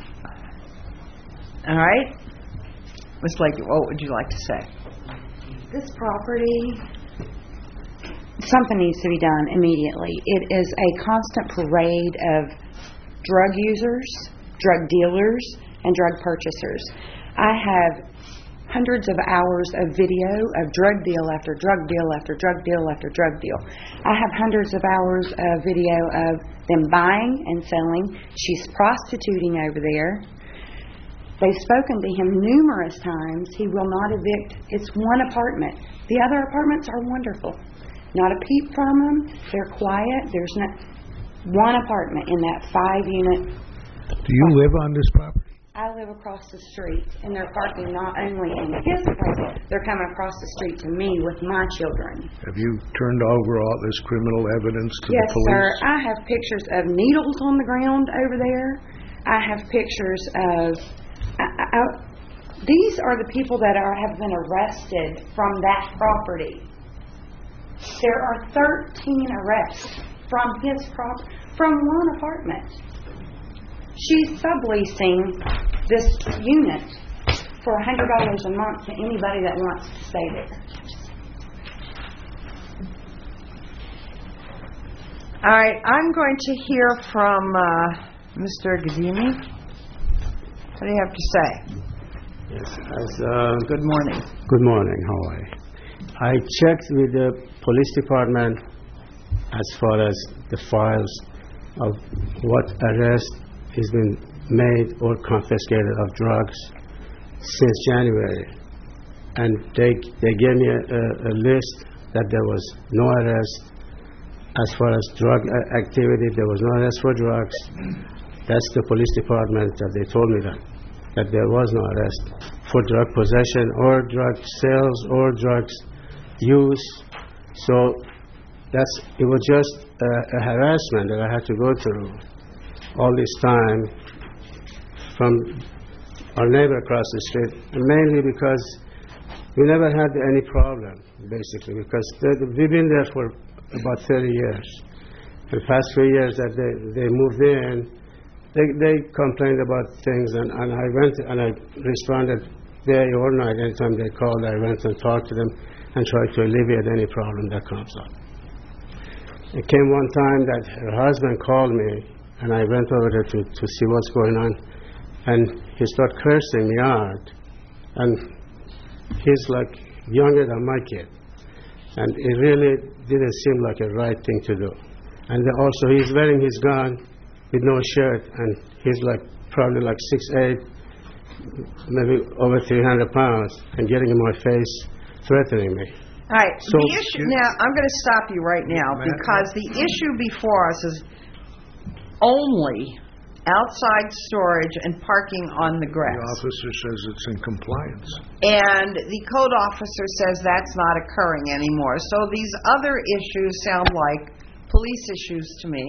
All right. Ms. Blake, what would you like to say? This property, something needs to be done immediately. It is a constant parade of drug users, drug dealers, and drug purchasers. I have hundreds of hours of video of drug deal after drug deal after drug deal after drug deal. I have hundreds of hours of video of them buying and selling. She's prostituting over there. They've spoken to him numerous times. He will not evict. It's one apartment. The other apartments are wonderful. Not a peep from them. They're quiet. There's not one apartment in that 5-unit. Do you live on this property? I live across the street, and they're parking not only in his place, they're coming across the street to me with my children. Have you turned over all this criminal evidence to Yes, the police? sir. I have pictures of needles on the ground over there. I have pictures of... these are the people that have been arrested from that property. There are 13 arrests from his from one apartment. She's subleasing this unit for $100 a month to anybody that wants to stay there. All right, I'm going to hear from Mr. Gadimi. What do you have to say? Yes. Good morning. Good morning. How are you? I checked with the police department as far as the files of what arrest has been made or confiscated of drugs since January, and they gave me a list that there was no arrest as far as drug activity. There was no arrest for drugs. That's the police department that they told me that there was no arrest for drug possession or drug sales or drugs use. So it was just a harassment that I had to go through all this time from our neighbor across the street, mainly because we never had any problem, basically, because we've been there for about 30 years. The past few years that they moved in, they complained about things, and I went and I responded day or night. Anytime they called, I went and talked to them and tried to alleviate any problem that comes up. It came one time that her husband called me, and I went over there to see what's going on, and he started cursing me out, and he's like younger than my kid, and it really didn't seem like a right thing to do. And also he's wearing his gun with no shirt, and he's like probably like 6'8", maybe over 300 pounds, and getting in my face, threatening me. All right. So the issue now, I'm going to stop you right now because the issue before us is only outside storage and parking on the grass. The officer says it's in compliance. And the code officer says that's not occurring anymore. So these other issues sound like police issues to me.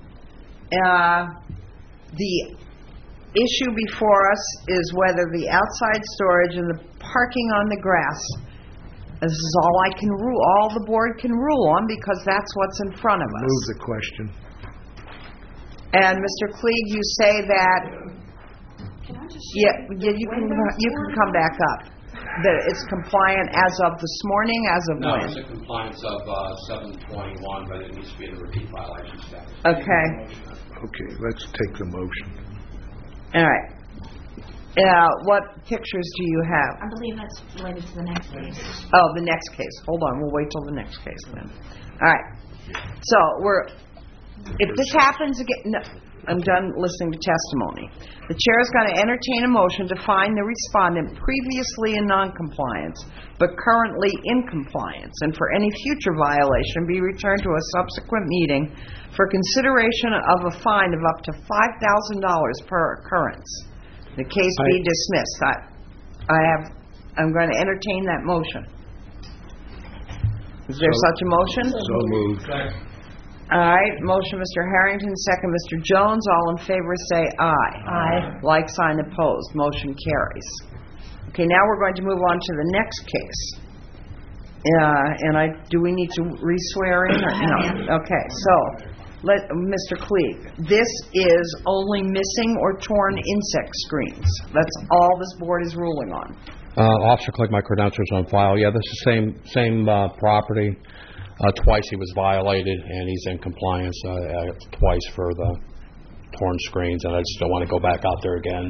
The issue before us is whether the outside storage and the parking on the grass, this is all the board can rule on because that's what's in front of us. Move the question. And Mr. Klieg, you say that you can come back up. That it's compliant as of this morning, as of when? No, it's a compliance of 7/21, but it needs to be in the repeat violation status. Okay. Okay, let's take the motion. All right. What pictures do you have? I believe that's related to the next case. Oh, the next case. Hold on. We'll wait till the next case then. All right. So If this happens again, no, I'm done listening to testimony. The chair is going to entertain a motion to find the respondent previously in noncompliance, but currently in compliance, and for any future violation be returned to a subsequent meeting for consideration of a fine of up to $5,000 per occurrence. The case be dismissed. I'm going to entertain that motion. Is there such a motion? So moved. All right, motion Mr. Harrington, second Mr. Jones. All in favor say aye. Aye. Like sign opposed. Motion carries. Okay, now we're going to move on to the next case. Do we need to re-swear in? No. Okay, so Mr. Klieg, this is only missing or torn insect screens. That's all this board is ruling on. Officer Klieg, my credentials on file. Yeah, this is same property. Twice he was violated, and he's in compliance twice for the torn screens, and I just don't want to go back out there again.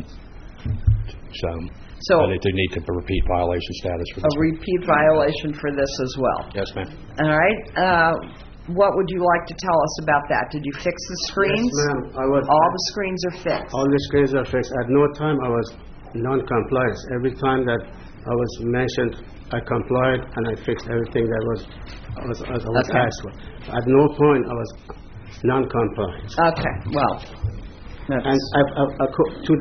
So but they need to repeat violation status for this. A repeat violation for this as well. Yes, ma'am. All right. What would you like to tell us about that? Did you fix the screens? Yes, ma'am. All the screens are fixed. All the screens are fixed. At no time I was non-compliant. Every time that I was mentioned, I complied and I fixed everything that was asked for. At no point I was non-compliant. Okay, well. And to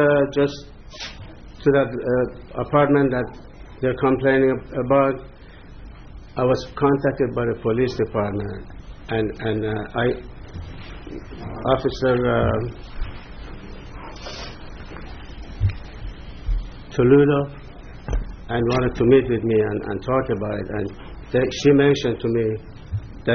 that apartment that they're complaining about, I was contacted by the police department, and Officer Toledo and wanted to meet with me and talk about it, and she mentioned to me that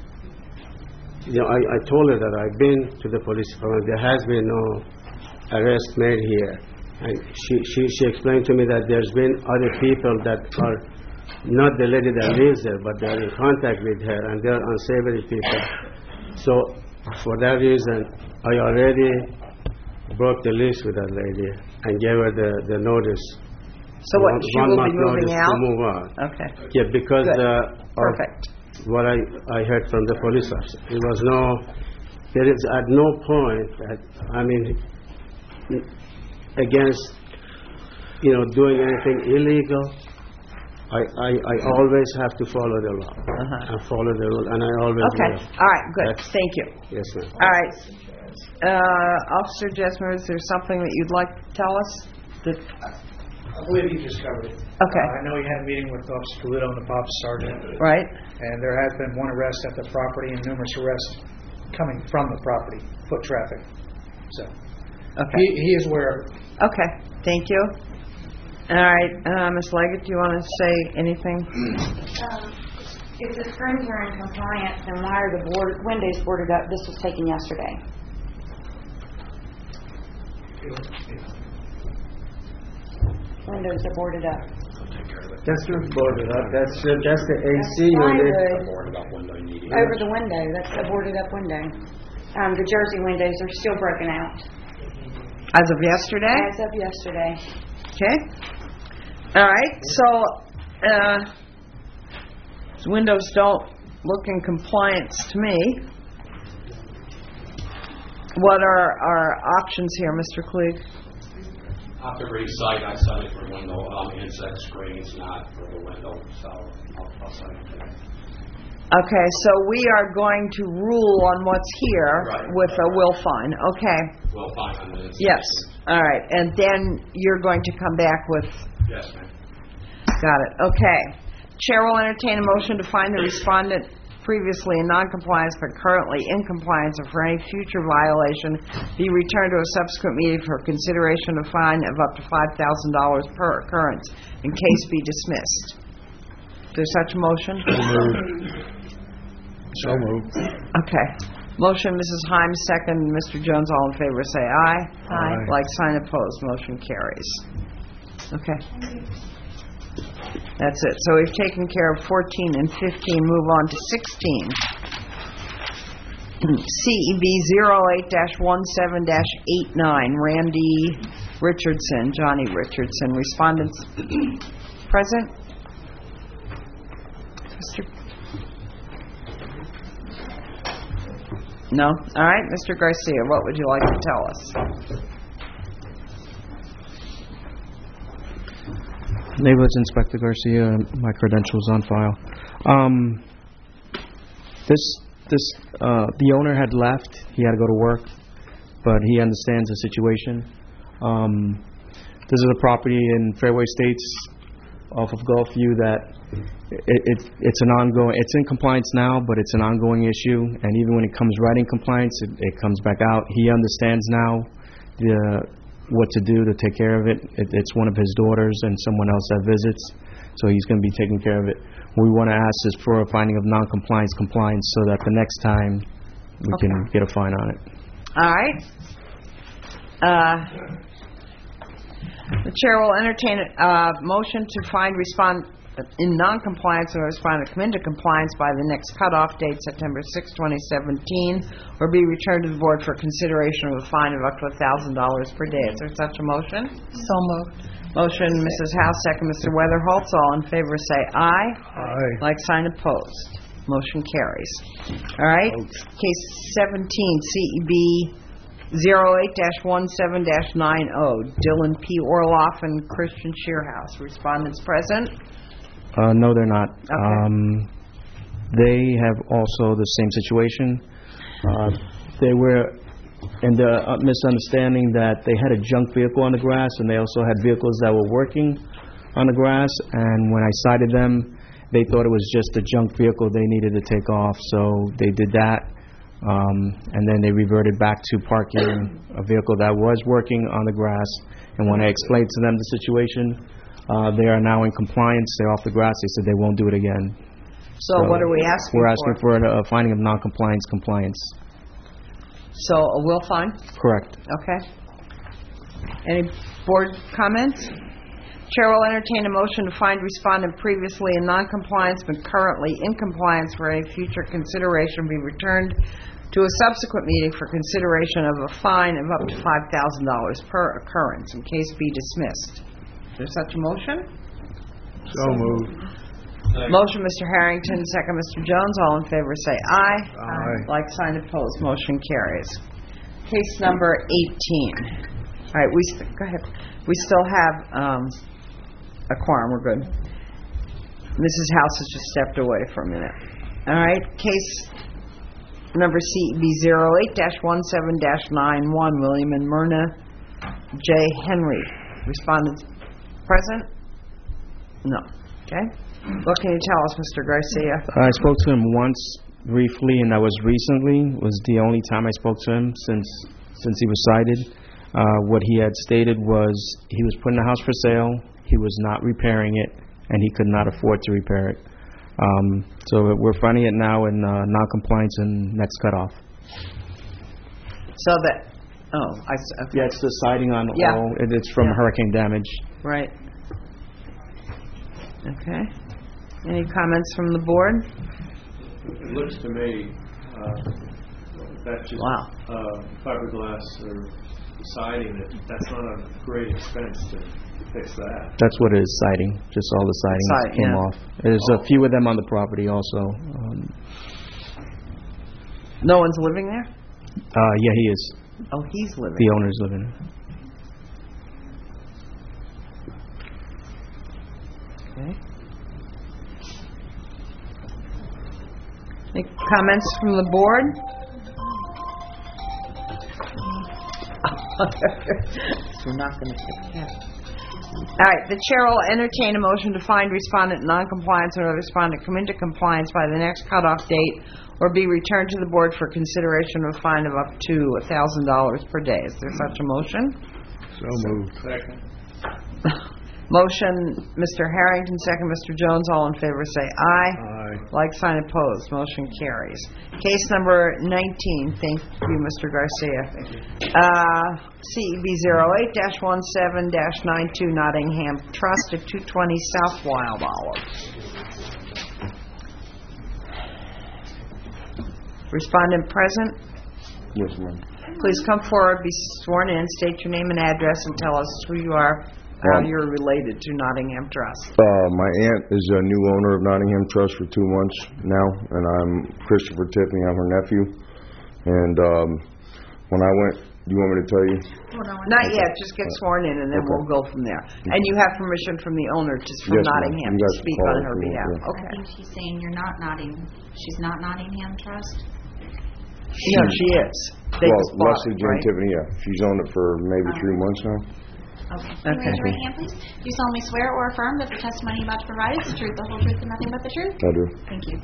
I told her that I've been to the police department. There has been no arrest made here, and she explained to me that there's been other people that are not the lady that lives there, but they're in contact with her, and they're unsavory people. So for that reason, I already broke the lease with that lady and gave her the notice. So what, she will be moving out? To move on. Okay. Yeah, because perfect. What I heard from the police officer, there is at no point that, against, doing anything illegal. I always have to follow the law and follow the rule, and I always will. All right, good. Thank you. Yes, ma'am. All right. Officer Jesmer, is there something that you'd like to tell us? I believe you just covered it. Okay. I know you had a meeting with Officer Toledo and the Pop Sergeant. Right. And there has been one arrest at the property and numerous arrests coming from the property, foot traffic. So he is aware of it. Okay. Thank you. All right. Ms. Leggett, do you want to say anything? If the screens are in compliance, then why are the windows boarded up? This was taken yesterday. Windows are boarded up. That's not boarded up. That's the AC unit. Over the window. That's a boarded up window. The Jersey windows are still broken out. As of yesterday? As of yesterday. Okay. All right. So windows don't look in compliance to me. What are our options here, Mr. Klieg? Off the site, I set it for window insect screens, not for the window, so I'll set it there. Okay, so we are going to rule on what's here with a will fine. Okay. Will fine on the insect. Yes. All right, and then you're going to come back with. Yes, ma'am. Got it. Okay. Chair will entertain a motion to find the respondent previously in noncompliance but currently in compliance, or for any future violation be returned to a subsequent meeting for consideration of fine of up to $5,000 per occurrence, in case be dismissed. Is there such a motion? So moved. Okay. Motion, Mrs. Himes, second. Mr. Jones, all in favor, say aye. Aye. Like sign opposed. Motion carries. Okay. That's it. So we've taken care of 14 and 15. Move on to 16. CEB 08-17-89. Randy Richardson, Johnny Richardson. Respondents present? Mr. No? All right, Mr. Garcia, what would you like to tell us? Neighborhood Inspector Garcia, my credentials on file. The owner had left. He had to go to work, but he understands the situation. This is a property in Fairway Estates off of Gulfview that it's an ongoing. It's in compliance now, but it's an ongoing issue. And even when it comes right in compliance, it comes back out. He understands now what to do to take care of it. It's one of his daughters and someone else that visits, so he's going to be taking care of it. What we want to ask is for a finding of non-compliance, compliance, so that the next time we can get a fine on it. All right. The chair will entertain a motion to find respond in non-compliance or respondent come into compliance by the next cutoff date, September 6, 2017, or be returned to the board for consideration of a fine of up to $1,000 per day. Is there such a motion? So moved. Motion, Mrs. House, second, Mr. Weatherholtz. All in favor say aye. Aye. Like sign opposed. Motion carries. All right. Case 17, CEB 08-17-90, Dylan P. Orloff and Christian Shearhouse. Respondents present? No, they're not. Okay. They have also the same situation. They were in the misunderstanding that they had a junk vehicle on the grass, and they also had vehicles that were working on the grass. And when I cited them, they thought it was just a junk vehicle they needed to take off, so they did that. And then they reverted back to parking a vehicle that was working on the grass. And when I explained to them the situation, they are now in compliance. They're off the grass. They said they won't do it again. So what are we asking for? We're asking for a finding of non-compliance, compliance. So a will fine? Correct. Okay. Any board comments? Chair will entertain a motion to find respondent previously in non-compliance but currently in compliance for any future consideration be returned to a subsequent meeting for consideration of a fine of up to $5,000 per occurrence in case be dismissed. Is there such a motion? So moved. Motion, Mr. Harrington, second, Mr. Jones. All in favor say aye. Aye. Like sign opposed. Motion carries. Case number 18. All right, go ahead. We still have a quorum. We're good. Mrs. House has just stepped away for a minute. All right, case number CEB 08-17-91, William and Myrna J. Henry. Respondents present? No. Okay. What can you tell us, Mr. Garcia? I spoke to him once briefly, and that was recently. It was the only time I spoke to him since he was cited. What he had stated was he was putting the house for sale, he was not repairing it, and he could not afford to repair it. So we're finding it now in non-compliance and next cutoff. So that, okay. Yeah, it's the siding on all. It's from hurricane damage. Right. Okay. Any comments from the board? It looks to me that's just fiberglass or siding. That's not a great expense to fix that. That's what it is, siding. Just all the siding came off. There's a few of them on the property also. No one's living there? Yeah, he is. Oh, he's living. The owner's living. Okay. Any comments from the board? We're not going to fix that. All right. The chair will entertain a motion to find respondent in non-compliance or respondent come into compliance by the next cutoff date or be returned to the board for consideration of a fine of up to $1,000 per day. Is there such a motion? So moved. Second. Motion, Mr. Harrington, second, Mr. Jones. All in favor say aye. Aye. Like sign opposed. Motion carries. Case number 19. Thank you, Mr. Garcia. Thank you. CEB 08-17-92 Nottingham Trust at 220 South Wild Olive. Respondent present? Yes, ma'am. Please come forward, be sworn in, state your name and address, and tell us who you are, how you're related to Nottingham Trust. My aunt is a new owner of Nottingham Trust for 2 months now, and I'm Christopher Tiffany. I'm her nephew. And when I went, do you want me to tell you? Not yet, just get sworn in and then we'll go from there. And you have permission from the owner from Nottingham to speak on her behalf. Okay. I think she's saying she's not Nottingham Trust? No, she is. Leslie Jane right? Tiffany, yeah. She's owned it for maybe 3 months now. Okay. Can you raise your right hand, please? Do you solemnly swear or affirm that the testimony you're about to provide is the truth, the whole truth, and nothing but the truth? I do. Thank you.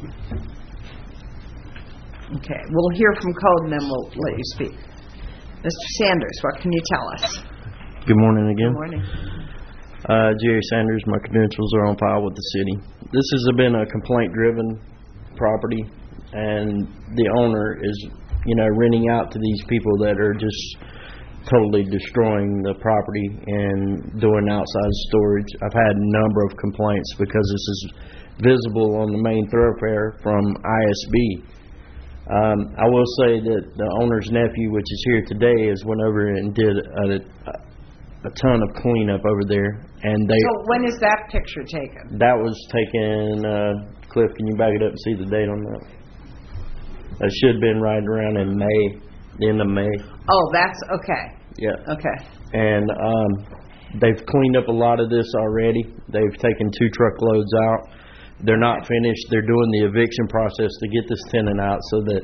Okay, we'll hear from Code and then we'll let you speak. Mr. Sanders, what can you tell us? Good morning again. Good morning. Jerry Sanders, my credentials are on file with the city. This has been a complaint-driven property, and the owner is, renting out to these people that are just totally destroying the property and doing outside storage. I've had a number of complaints because this is visible on the main thoroughfare from ISB. I will say that the owner's nephew, which is here today, has went over and did a ton of cleanup over there. And So when is that picture taken? That was taken, Cliff, can you back it up and see the date on that? That should have been right around in May, the end of May. Oh, that's okay. Yeah. Okay. And they've cleaned up a lot of this already. They've taken 2 truckloads out. They're not finished. They're doing the eviction process to get this tenant out so that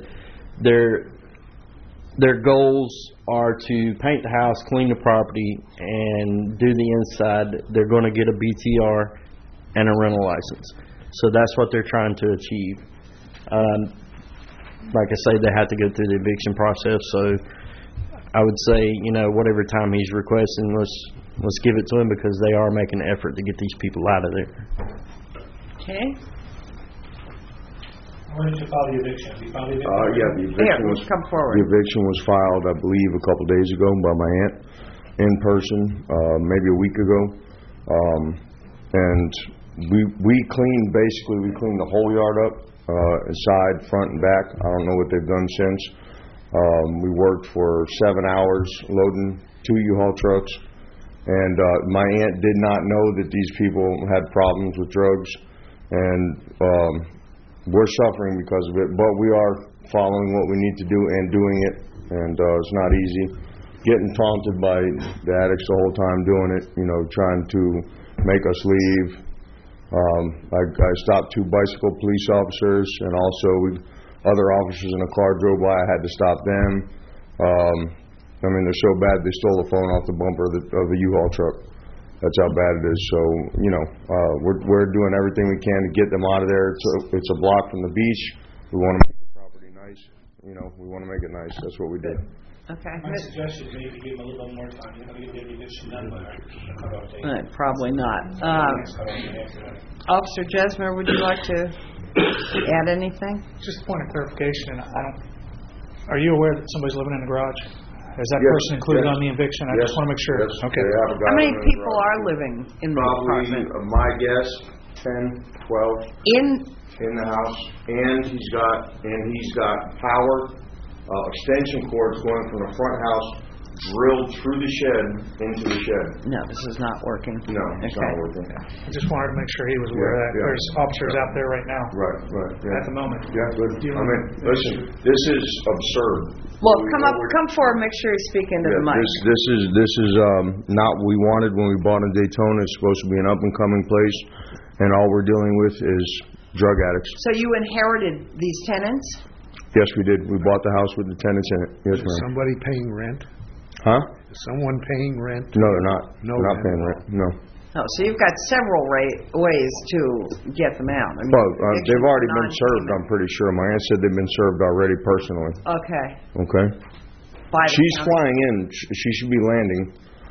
their goals are to paint the house, clean the property, and do the inside. They're going to get a BTR and a rental license. So that's what they're trying to achieve. Like I say, they have to go through the eviction process. So I would say, whatever time he's requesting, let's give it to him because they are making an effort to get these people out of there. Okay. When did you file the eviction? Have you filed the eviction? Yeah, the eviction come forward. The eviction was filed, I believe, a couple days ago by my aunt in person, maybe a week ago. And we cleaned the whole yard up, inside, front, and back. I don't know what they've done since. We worked for 7 hours loading 2 U-Haul trucks. And my aunt did not know that these people had problems with drugs. And we're suffering because of it, but we are following what we need to do and doing it, and it's not easy. Getting taunted by the addicts the whole time doing it, trying to make us leave. I stopped 2 bicycle police officers, and also other officers in a car drove by. I had to stop them. They're so bad they stole the phone off the bumper of the U-Haul truck. That's how bad it is. So, we're doing everything we can to get them out of there. It's a block from the beach. We want to make the property nice. We want to make it nice. That's what we did. Okay. My suggestion is maybe give them a little bit more time. You're going to get the eviction done by our cutoff date. Probably not. Officer Jesmer, would you like to add anything? Just a point of clarification. Are you aware that somebody's living in the garage? Is that person included on the eviction? I just want to make sure. Yes, okay. How many people are living in the apartment? Probably, my guess, 10, 12 in the house, and he's got power extension cords going from the front house drilled through the shed into the shed. No, this is not working. No, it's not working. I just wanted to make sure he was aware of that. There's officers out there right now. Right. Yeah. At the moment. Yeah, good. Listen, this is absurd. Well, come forward. Make sure you speak into the mic. This is not what we wanted when we bought in Daytona. It's supposed to be an up and coming place, and all we're dealing with is drug addicts. So you inherited these tenants? Yes, we did. We bought the house with the tenants in it. Yes, ma'am. Is somebody paying rent? Huh? Is someone paying rent? No, they're not. They're not paying rent. No. Oh, so you've got several ways to get them out. They've already been served, I'm pretty sure. My aunt said they've been served already personally. Okay. She's flying in. She should be landing,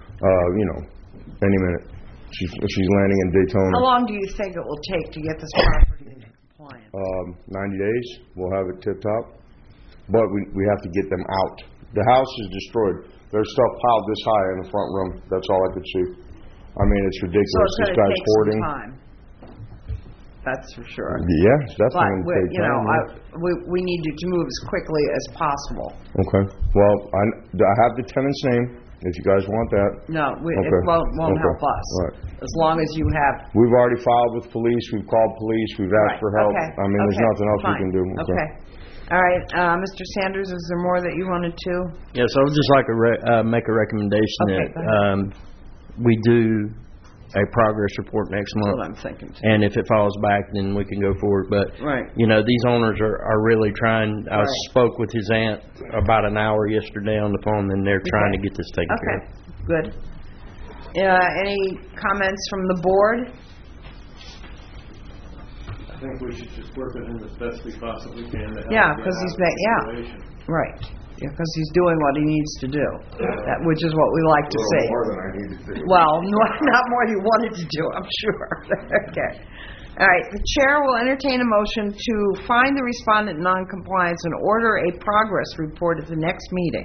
any minute. She's landing in Daytona. How long do you think it will take to get this property into compliance? 90 days. We'll have it tip-top. But we have to get them out. The house is destroyed. There's stuff piled this high in the front room. That's all I could see. It's ridiculous. So it's this guy's hoarding. Some time. That's for sure. Yeah, it's definitely going to take time. We need to move as quickly as possible. Okay. Well, I have the tenant's name. if you guys want that. No, Okay. it won't Okay. help us. Right. As long as you have... We've already filed with police, we've called police, we've asked for help. Okay. I mean, there's Okay. nothing else we Fine. can do. Okay. All right, Mr. Sanders, is there more that you wanted to? Yes, I would just like to make a recommendation Okay, that we do a progress report next month. That's what I'm thinking, too. And if it falls back, then we can go forward. But, Right. These owners are really trying. I Right. spoke with his aunt about an hour yesterday on the phone, and they're trying to get this taken care of. Okay, good. Any comments from the board? I think we should just work with him as best we possibly can to help Yeah, him get because out he's of the right, situation. right. Yeah, because he's doing what he needs to do, which is what we like to see. More than I needed to do. Well, not more than you wanted to do, I'm sure. Okay. All right, the chair will entertain a motion to find the respondent in noncompliance and order a progress report at the next meeting.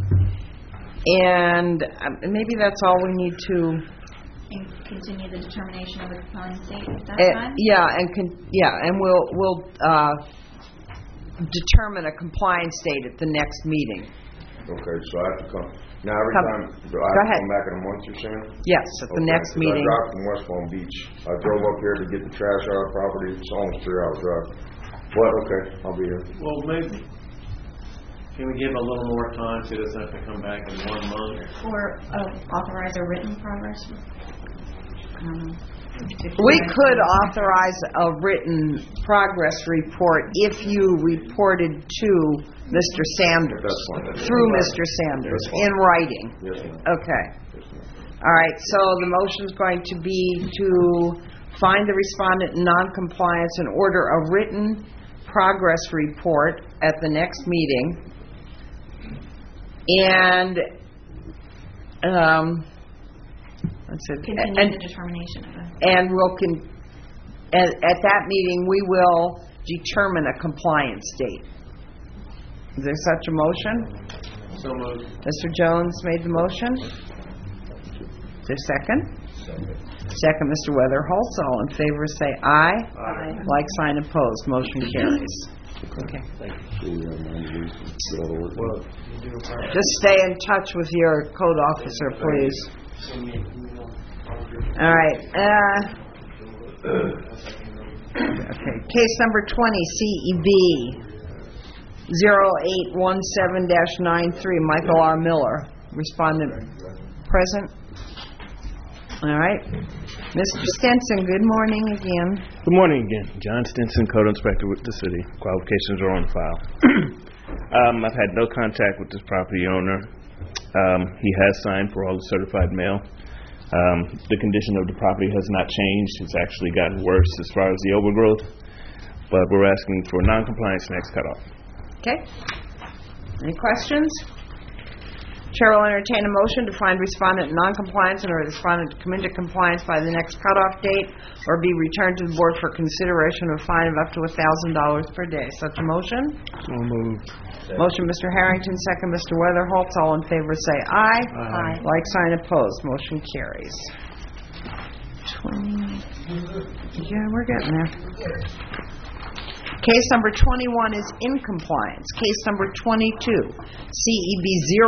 And maybe that's all we need to... And continue the determination of the compelling state at that time? And we'll determine a compliance date at the next meeting. Okay, so I have to come. Now, every Come. time, do I Go have to ahead. come back in a month, you're saying? Yes, at the next 'Cause meeting. I drive from West Palm Beach. I drove up here to get the trash out of the property. It's almost 3 hours drive. But, okay, I'll be here. Well, maybe, can we give him a little more time so he doesn't have to come back in 1 month? Or authorize a written progress? I don't know. We could authorize a written progress report if you reported to Mr. Sanders, That's fine. through Mr. Sanders, That's fine. in writing. Yes, ma'am. Okay. All right, so the motion's going to be to find the respondent in noncompliance and order a written progress report at the next meeting. And, that's it. Continue the determination of it. And at that meeting, we will determine a compliance date. Is there such a motion? So moved. Mr. Jones made the motion. Is there a second? Second, Mr. Weatherholtz. All in favor say aye. Aye. Like sign opposed. Motion carries. Okay. Just stay in touch with your code officer, please. All right. Okay. Case number 20, CEB 0817-93, Michael R. Miller. Respondent present. All right. Mr. Stenson, good morning again. Good morning again. John Stinson, Code Inspector with the City. Qualifications are on file. I've had no contact with this property owner. He has signed for all the certified mail. The condition of the property has not changed. It's actually gotten worse as far as the overgrowth. But we're asking for non-compliance next cutoff. Okay. Any questions? Chair will entertain a motion to find respondent in noncompliance and order the respondent to come into compliance by the next cutoff date or be returned to the board for consideration of a fine of up to $1,000 per day. Such a motion? So moved. Motion, Mr. Harrington. Second, Mr. Weatherholtz. All in favor say aye. Aye. Like sign opposed. Motion carries. 20. Yeah, we're getting there. Case number 21 is in compliance. Case number 22, CEB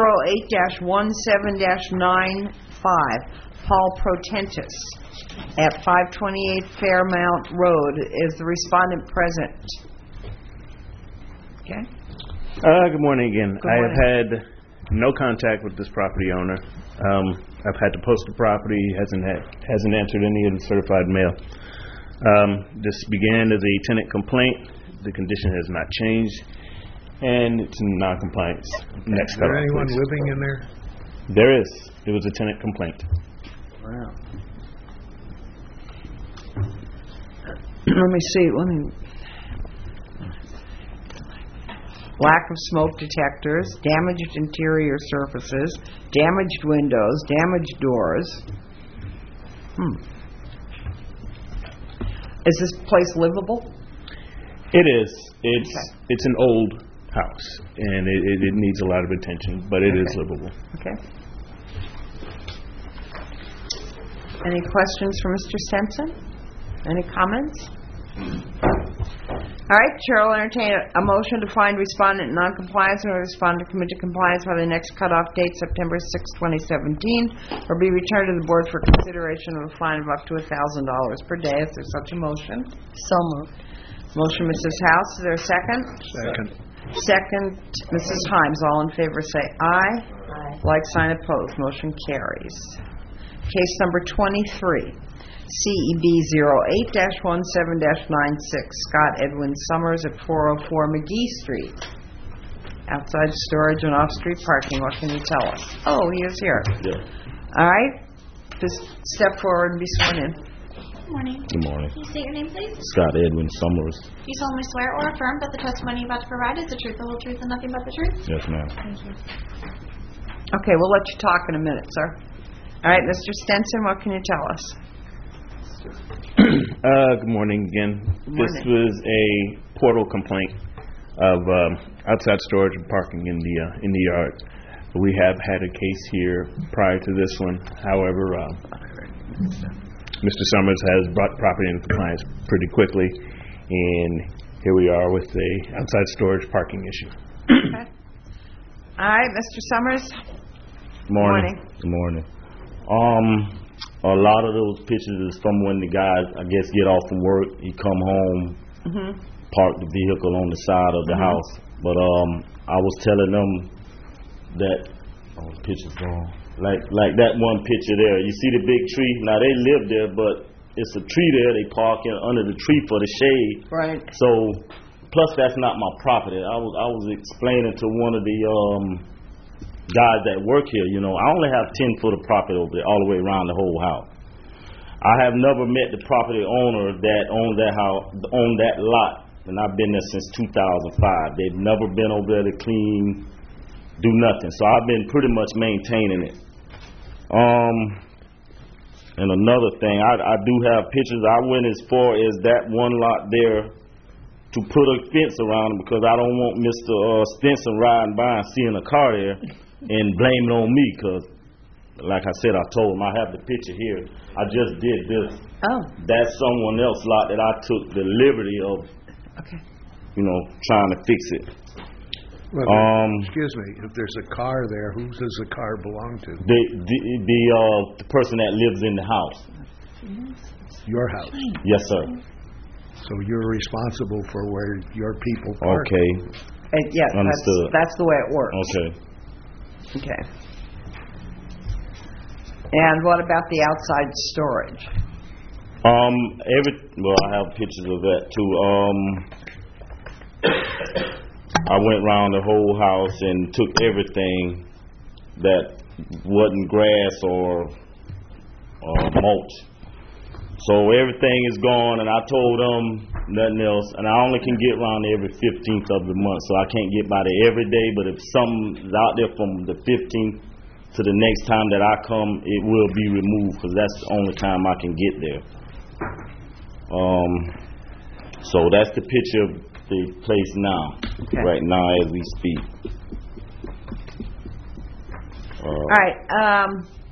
08-17-95, Paul Protentis at 528 Fairmount Road. Is the respondent present? Okay. Good morning again. Good I morning. have had no contact with this property owner. I've had to post the property. He hasn't answered any of the certified mail. This began as a tenant complaint. The condition has not changed, and it's in non-compliance. Next Is there cutoff, anyone please. living in there? There is. It was a tenant complaint. Wow. Let me see. Lack of smoke detectors, damaged interior surfaces, damaged windows, damaged doors. Is this place livable? It is. It's an old house, and it needs a lot of attention, but it is livable. Okay. Any questions for Mr. Stenson? Any comments? All right, Chair will entertain a motion to find respondent in noncompliance and order respondent to commit to compliance by the next cutoff date, September 6, 2017, or be returned to the board for consideration of a fine of up to $1,000 per day. Is there such a motion? So moved. Motion, Mrs. House. Is there a second? Second. Second, Mrs. Himes. All in favor say aye. Aye. Like sign opposed. Motion carries. Case number 23. CEB 08-17-96, Scott Edwin Summers at 404 McGee Street. Outside storage and off-street parking. What can you tell us? Oh, he is here. Yeah. All right. Just step forward and be sworn in. Good morning. Good morning. Can you state your name, please? Scott Edwin Summers. Do you solemnly swear or affirm that the testimony you're about to provide is the truth, the whole truth, and nothing but the truth? Yes, ma'am. Thank you. Okay, we'll let you talk in a minute, sir. All right, Mr. Stenson, what can you tell us? Good morning again. Good morning. This was a portal complaint of outside storage and parking in the yard. We have had a case here prior to this one. However, Mr. Summers has brought property into compliance pretty quickly, and here we are with the outside storage parking issue. Okay. All right, Mr. Summers. Morning. Good morning. A lot of those pictures is from when the guys, I guess, get off from work. He come home, park the vehicle on the side of the house. But I was telling them that the picture's gone. Like that one picture there. You see the big tree? Now they live there, but it's a tree there. They park in under the tree for the shade. Right. So, plus that's not my property. I was explaining to one of the guys that work here, I only have 10 foot of property over there, all the way around the whole house. I have never met the property owner that owned that house, owned that lot, and I've been there since 2005. They've never been over there to clean, do nothing. So I've been pretty much maintaining it. And another thing, I do have pictures. I went as far as that one lot there to put a fence around it because I don't want Mr. Stenson riding by and seeing a car there and blame it on me because, like I said, I told him I have the picture here. I just did this. Oh. That's someone else's lot that I took the liberty of, trying to fix it. Well, excuse me, if there's a car there, who does the car belong to? The person that lives in the house. Your house? Yes, sir. So you're responsible for where your people park. Okay. Yes, understood. That's the way it works. Okay. Okay. And what about the outside storage? I have pictures of that too. I went around the whole house and took everything that wasn't grass or mulch. So everything is gone, and I told them nothing else. And I only can get around there every 15th of the month, so I can't get by there every day. But if something's out there from the 15th to the next time that I come, it will be removed because that's the only time I can get there. So that's the picture of the place now, right now as we speak. All right.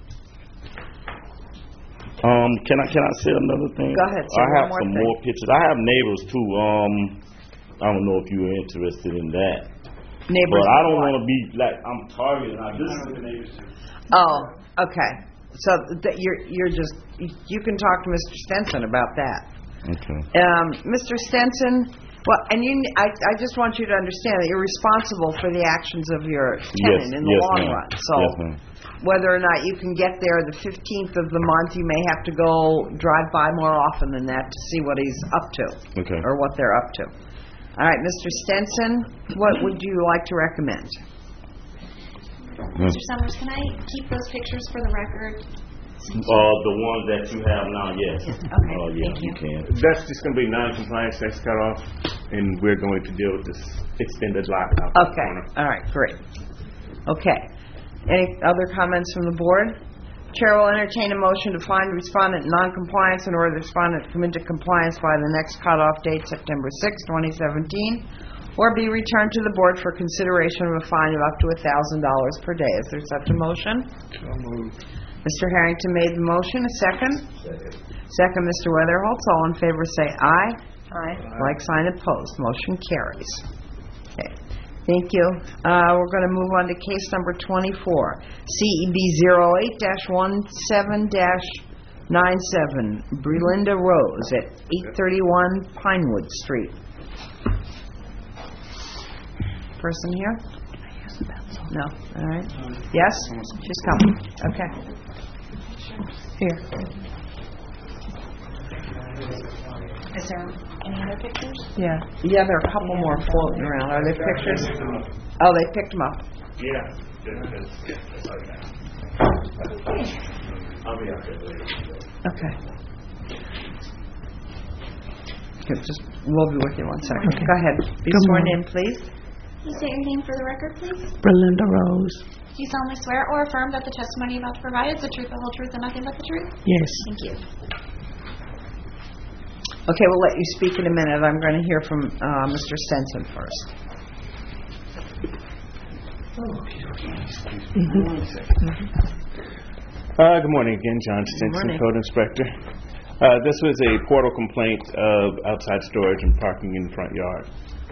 Can I say another thing? Go ahead. I have some more pictures. I have neighbors too. I don't know if you are interested in that. Neighbors. But I don't want to be like I'm targeting. This is the neighbors too. Oh, okay. So you can talk to Mr. Stenson about that. Okay. Mr. Stenson, I just want you to understand that you're responsible for the actions of your tenant in the long run. So whether or not you can get there the 15th of the month, you may have to go drive by more often than that to see what he's up to. Okay. Or what they're up to. All right, Mr. Stenson, what would you like to recommend? Mr. Summers, can I keep those pictures for the record? The ones that you have now, yes. Okay, thank you can. That's just going to be non-compliance that's cut off, and we're going to deal with this extended lockout. Okay, all right, great. Okay. Any other comments from the board? Chair will entertain a motion to find respondent in non-compliance and order the respondent to come into compliance by the next cutoff date, September 6, 2017, or be returned to the board for consideration of a fine of up to $1,000 per day. Is there such a motion? So moved. Mr. Harrington made the motion. A second? Second, Mr. Weatherholtz. All in favor say aye. Aye. Like sign opposed. Motion carries. Okay. Thank you. We're going to move on to case number 24, CEB 08-17-97, Brelinda Rose at 831 Pinewood Street. Person here? No. All right. Yes? She's coming. Okay. Here. Is there any other pictures? Yeah. Yeah, there are a couple more floating around. Are they pictures? Oh, they picked them up. Yeah. I'll be out there later. Okay. We'll be with you one second. Okay. Go ahead. Be sworn in, please. Can you say your name for the record, please? Brelinda Rose. Do you solemnly swear or affirm that the testimony you're about to provide is the truth, the whole truth, and nothing but the truth? Yes. Thank you. Okay, we'll let you speak in a minute. I'm going to hear from Mr. Stenson first. Good morning again, John Stinson, Code Inspector. This was a portal complaint of outside storage and parking in the front yard.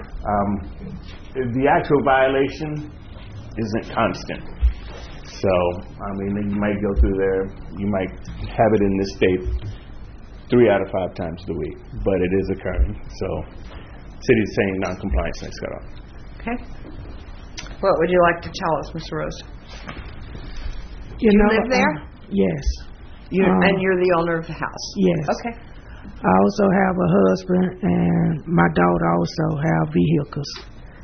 The actual violation isn't constant. So, I mean, you might go through there, you might have it in this state 3 out of 5 times a week, but it is occurring. So, city's saying non-compliance next cutoff. Okay. What would you like to tell us, Mr. Rose? You live there? Yes. And you're the owner of the house? Yes. Okay. I also have a husband, and my daughter also have vehicles.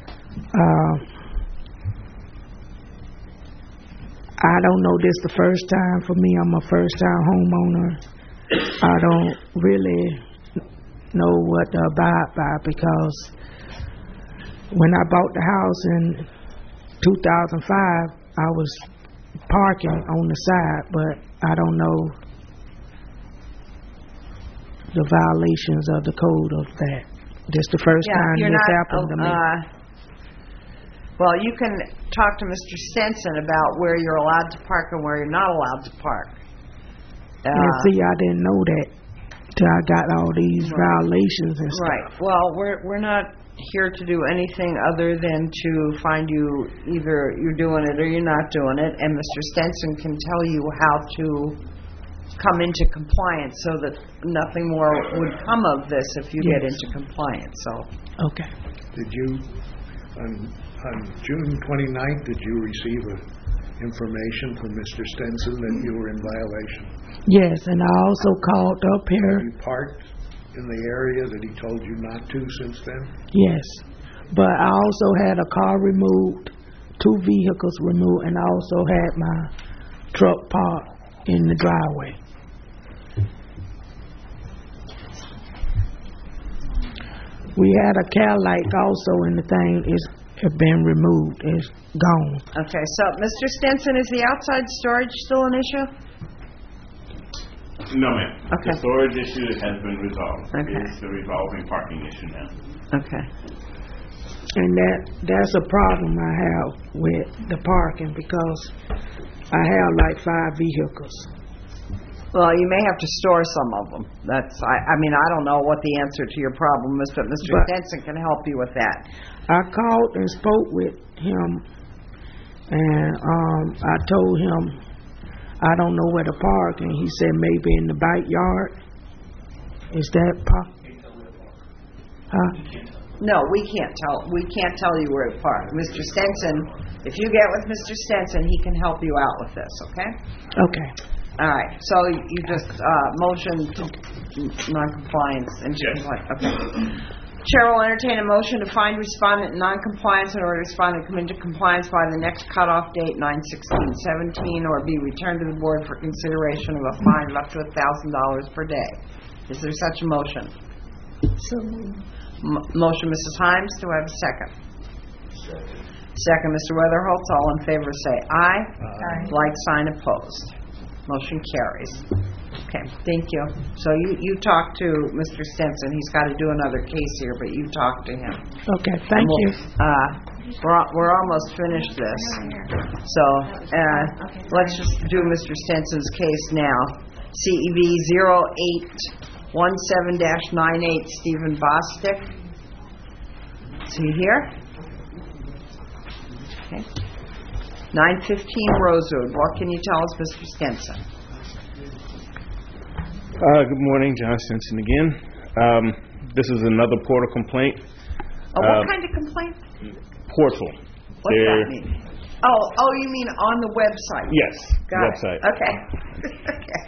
I don't know this the first time for me. I'm a first-time homeowner. I don't really know what to abide by because when I bought the house in 2005, I was parking on the side, but I don't know the violations of the code of that. This the first time this happened to me. Well, you can talk to Mr. Stenson about where you're allowed to park and where you're not allowed to park. And see, I didn't know that till I got all these violations and stuff. Right. Well, we're not here to do anything other than to find you either you're doing it or you're not doing it, and Mr. Stenson can tell you how to come into compliance so that nothing more would come of this if you get into compliance. So. Okay. Did you, on June 29th, did you receive information from Mr. Stenson that you were in violation? Yes, and I also called up here. You parked in the area that he told you not to since then? Yes, but I also had a car removed, 2 vehicles removed, and I also had my truck parked in the driveway. We had a Cadillac also, and the thing is been removed. It's gone. Okay, so Mr. Stenson, is the outside storage still an issue? No, ma'am. Okay. The storage issue has been resolved. Okay. It's the revolving parking issue now. Okay. And that's a problem I have with the parking because I have like 5 vehicles. Well, you may have to store some of them. I mean, I don't know what the answer to your problem is, but Mr. Stenson can help you with that. I called and spoke with him, and I told him I don't know where to park, and he said maybe in the backyard. Is that Huh? No, we can't tell you where to park. Mr. Stenson, if you get with Mr. Stenson, he can help you out with this, okay? Okay. All right. So you just motion to non-compliance and compliance. Okay. Chair will entertain a motion to find respondent in non-compliance in order to respondent come into compliance by the next cutoff date, 9/16/17, or be returned to the board for consideration of a fine of up to $1,000 per day. Is there such a motion? Motion, Mrs. Himes. Do I have a second? Second, Mr. Weatherholtz. All in favor say aye. Aye. Like sign opposed. Motion carries. Okay, thank you. So you talk to Mr. Stenson. He's got to do another case here, but you talk to him. Okay, thank you. We're almost finished this. So let's just do Mr. Stenson's case now. CEB 17-98 Stephen Bostic. Is he here? Okay. 915 Rosewood. What can you tell us, Mr. Stenson? Good morning, John Stinson again. This is another portal complaint. What kind of complaint? Portal. What's that mean? Oh, you mean on the website? Yes, website. Okay. Okay.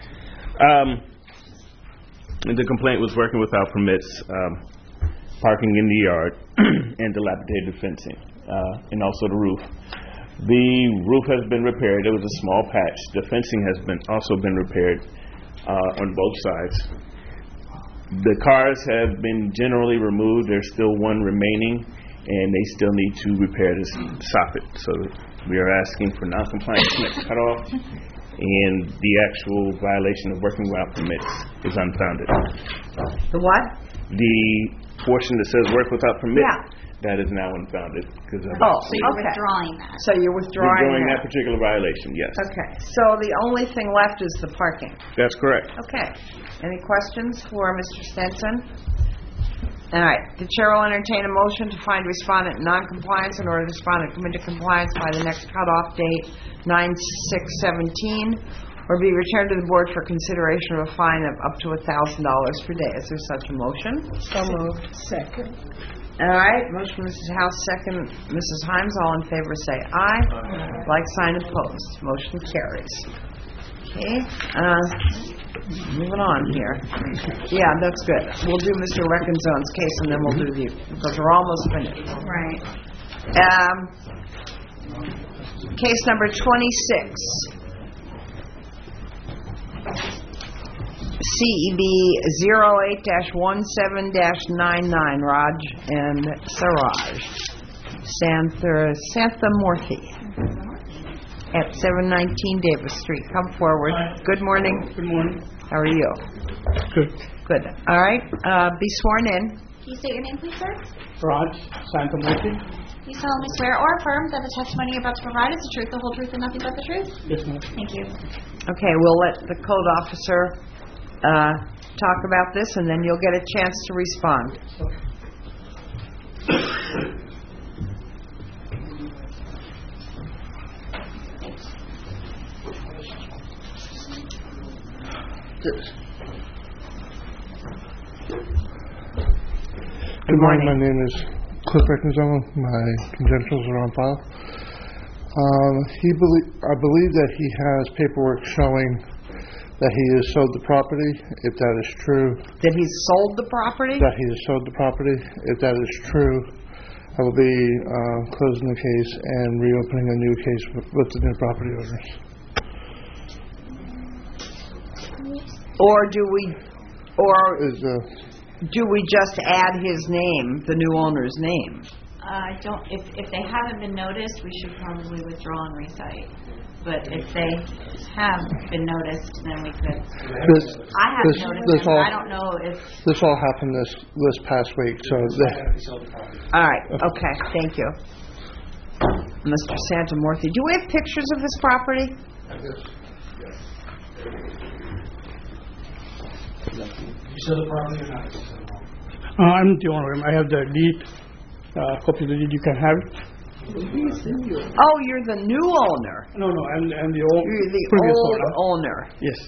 The complaint was working without permits, parking in the yard, and dilapidated fencing, and also the roof. The roof has been repaired. It was a small patch. The fencing has also been repaired on both sides. The cars have been generally removed. There's still one remaining, and they still need to repair this soffit. So we are asking for non-compliance permits cut off, and the actual violation of working without permits is unfounded. The what? The portion that says work without permit, Yeah. that is now unfounded. So you're withdrawing that. So you're withdrawing that particular violation, yes. Okay. So the only thing left is the parking. That's correct. Okay. Any questions for Mr. Stenson? All right. The chair will entertain a motion to find respondent in non-compliance in order the respondent come into compliance by the next cutoff date, 9/6/17, or be returned to the board for consideration of a fine of up to $1,000 per day. Is there such a motion? So moved. Second. All right. Motion, Mrs. House. Second, Mrs. Himes. All in favor say aye. Like sign opposed. Motion carries. Okay. Moving on here. Yeah, that's good. We'll do Mr. Reckenzone's case, and then we'll do the, because we're almost finished. Right. Case number 26. CEB 08-17-99, Raj and Saraj. Santhamurthy at 719 Davis Street. Come forward. Good morning. Good morning. How are you? Good. Good. All right. Be sworn in. Can you state your name, please, sir? Raj Santhamurthy. You solemnly swear or affirm that the testimony you're about to provide is the truth, the whole truth, and nothing but the truth? Yes, ma'am. Thank you. Okay, we'll let the code officer talk about this, and then you'll get a chance to respond. Good morning. My name is Cliff Reckenzone. My credentials are on file. I believe that he has paperwork showing that he has sold the property. If that is true, that he's sold the property. That he has sold the property. If that is true, I will be closing the case and reopening a new case with the new property owners. Or do we just add his name, the new owner's name? I don't. If they haven't been noticed, we should probably withdraw and recite. But if they have been noticed, then we could. I haven't noticed them. I don't know if this all happened this past week. So. All right. Okay. Thank you, Mr. Santhamurthy. Do we have pictures of this property? You sell the property or not? I'm the owner. I have the deed. Copy of the deed. You can have it. Oh, you're the new owner. No, I'm the You're the previous old owner. Yes.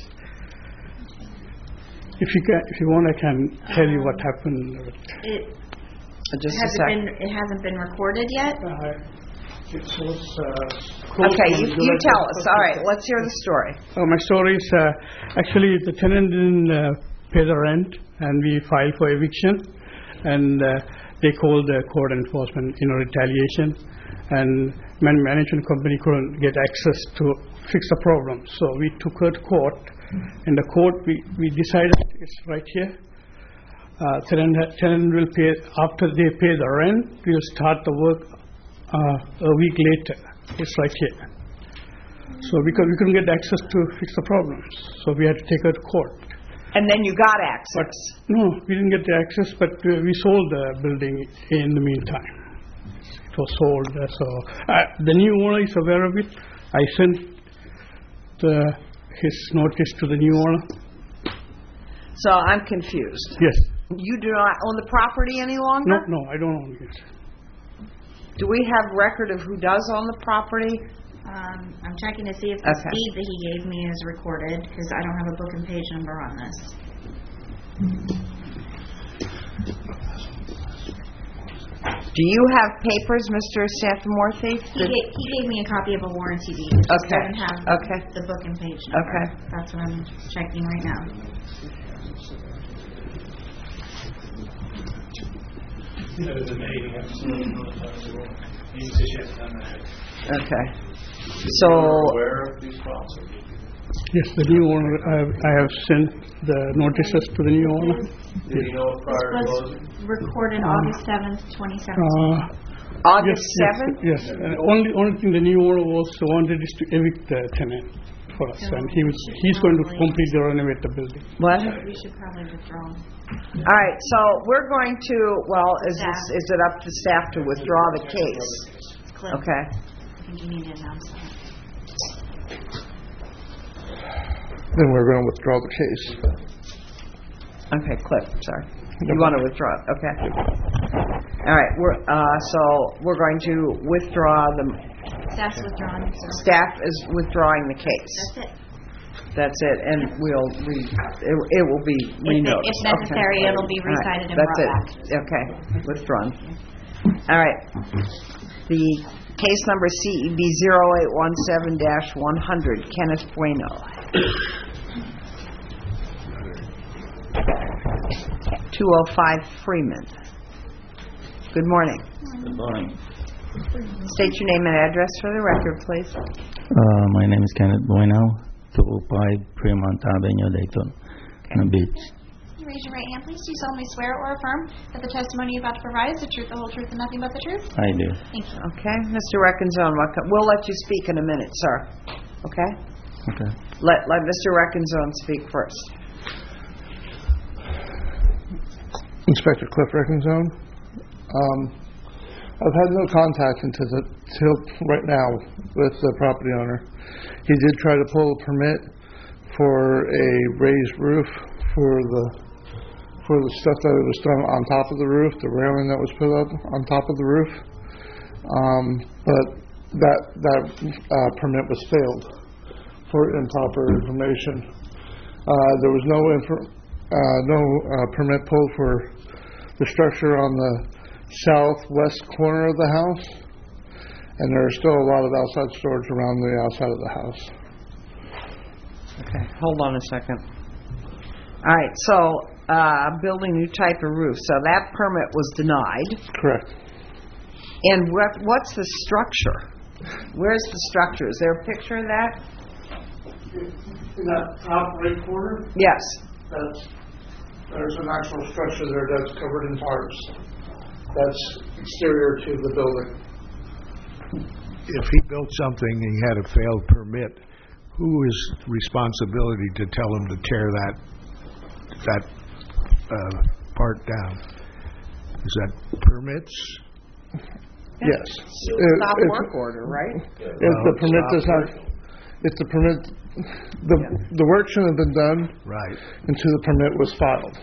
If you want, I can tell you what happened. Just a second. It hasn't been recorded yet. It was okay, you tell us. All right, let's hear the story. My story is actually the tenant didn't pay the rent, and we filed for eviction, and they called the court enforcement, retaliation, and management company couldn't get access to fix the problem. So we took her to court. In the court, we decided it's right here. Tenant will pay after they pay the rent. We'll start the work a week later. It's right here. So because we couldn't get access to fix the problems, so we had to take her to court. And then you got access? No, we didn't get the access, but we sold the building in the meantime. It was sold. So the new owner is aware of it. I sent his notice to the new owner. So I'm confused. Yes. You do not own the property any longer? No, I don't own it. Do we have record of who does own the property? I'm checking to see if the deed that he gave me is recorded, because I don't have a book and page number on this. Do you have papers, Mr. Santamorthy? He gave me a copy of a warranty deed. It just doesn't have the book and page number. Okay. That's what I'm checking right now. Okay. So. Aware of these files? Yes, the new owner. I have sent the notices to the new owner. Did you know prior to This closing? was recorded August 7th, 2017. August 7th? Yes. And only thing the new owner also wanted is to evict the tenant for us, and he's going to completely renovate the building. What? We should probably withdraw. All right, so we're going to, well, is it up to staff to withdraw the case? Cliff. Okay. I think you need to announce that. Then we're going to withdraw the case. Okay, Cliff, sorry. You want to withdraw it, okay. All right, so we're going to withdraw the... Staff's withdrawing. Staff is withdrawing the case. That's it. That's it, and it will be renoticed. If necessary, it'll be recited and brought back. That's it. Okay, withdrawn. All right. The case number CEB 0817-100, Kenneth Bueno. 205 Freeman. Good morning. Good morning. State your name and address for the record, please. My name is Kenneth Bueno, 205 Fremont Avenue, Daytona Beach. Raise your right hand, please. Do you solemnly swear or affirm that the testimony you're about to provide is the truth, the whole truth, and nothing but the truth? I do. Thank you. Okay, Mr. Reckenzone, we'll let you speak in a minute, sir. Okay? Okay. Let Mr. Reckenzone speak first. Inspector Cliff Reckenzone. I've had no contact until right now with the property owner. He did try to pull a permit for a raised roof for the stuff that was done on top of the roof, the railing that was put up on top of the roof. But that permit was failed for improper information. There was no permit pulled for the structure on the southwest corner of the house, and there is still a lot of outside storage around the outside of the house. Okay, hold on a second. All right, so building new type of roof. So that permit was denied. Correct. And what's the structure? Where's the structure? Is there a picture of that? In that top right corner? Yes. There's an actual structure there that's covered in tarps. That's exterior to the building. If he built something and he had a failed permit, who is responsibility to tell him to tear that part down? Is that permits? Yes. Stop work order, right? If the permit does not, if the permit, the work shouldn't have been done right until the permit was filed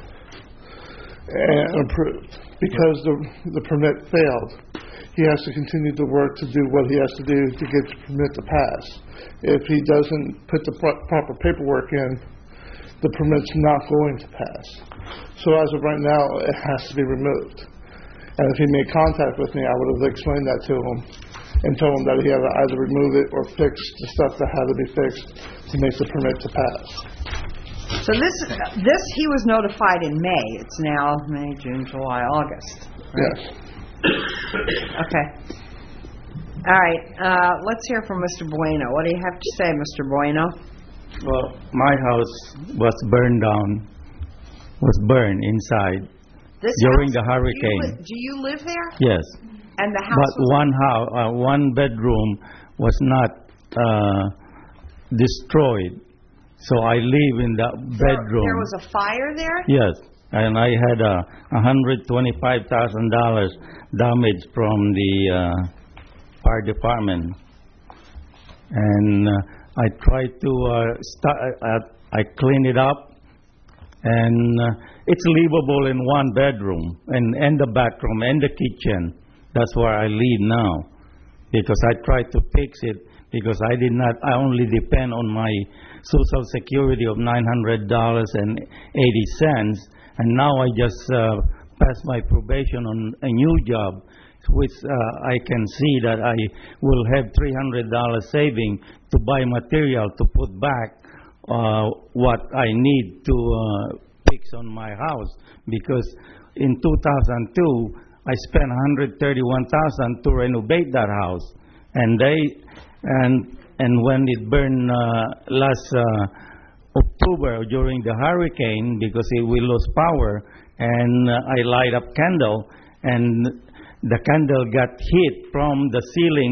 and approved. Because the permit failed, he has to continue to work to do what he has to do to get the permit to pass. If he doesn't put the proper paperwork in, the permit's not going to pass. So as of right now, it has to be removed. And if he made contact with me, I would have explained that to him and told him that he had to either remove it or fix the stuff that had to be fixed to make the permit to pass. So this he was notified in May. It's now May, June, July, August. Right? Yes. Okay. All right. Let's hear from Mr. Bueno. What do you have to say, Mr. Bueno? Well, my house was burned down, inside during the hurricane. Do you live there? Yes. And the house but one bedroom was not destroyed. So I live in that bedroom. There was a fire there? Yes, and I had $125,000 damage from the fire department. And I tried to I cleaned it up, and it's livable in one bedroom and the bathroom and the kitchen. That's where I live now, because I tried to fix it because I only depend on my Social Security of $900.80, and now I just passed my probation on a new job, which I can see that I will have $300 saving to buy material to put back what I need to fix on my house, because in 2002 I spent $131,000 to renovate that house, and when it burned last October during the hurricane, because we lost power, and I light up candle, and the candle got hit from the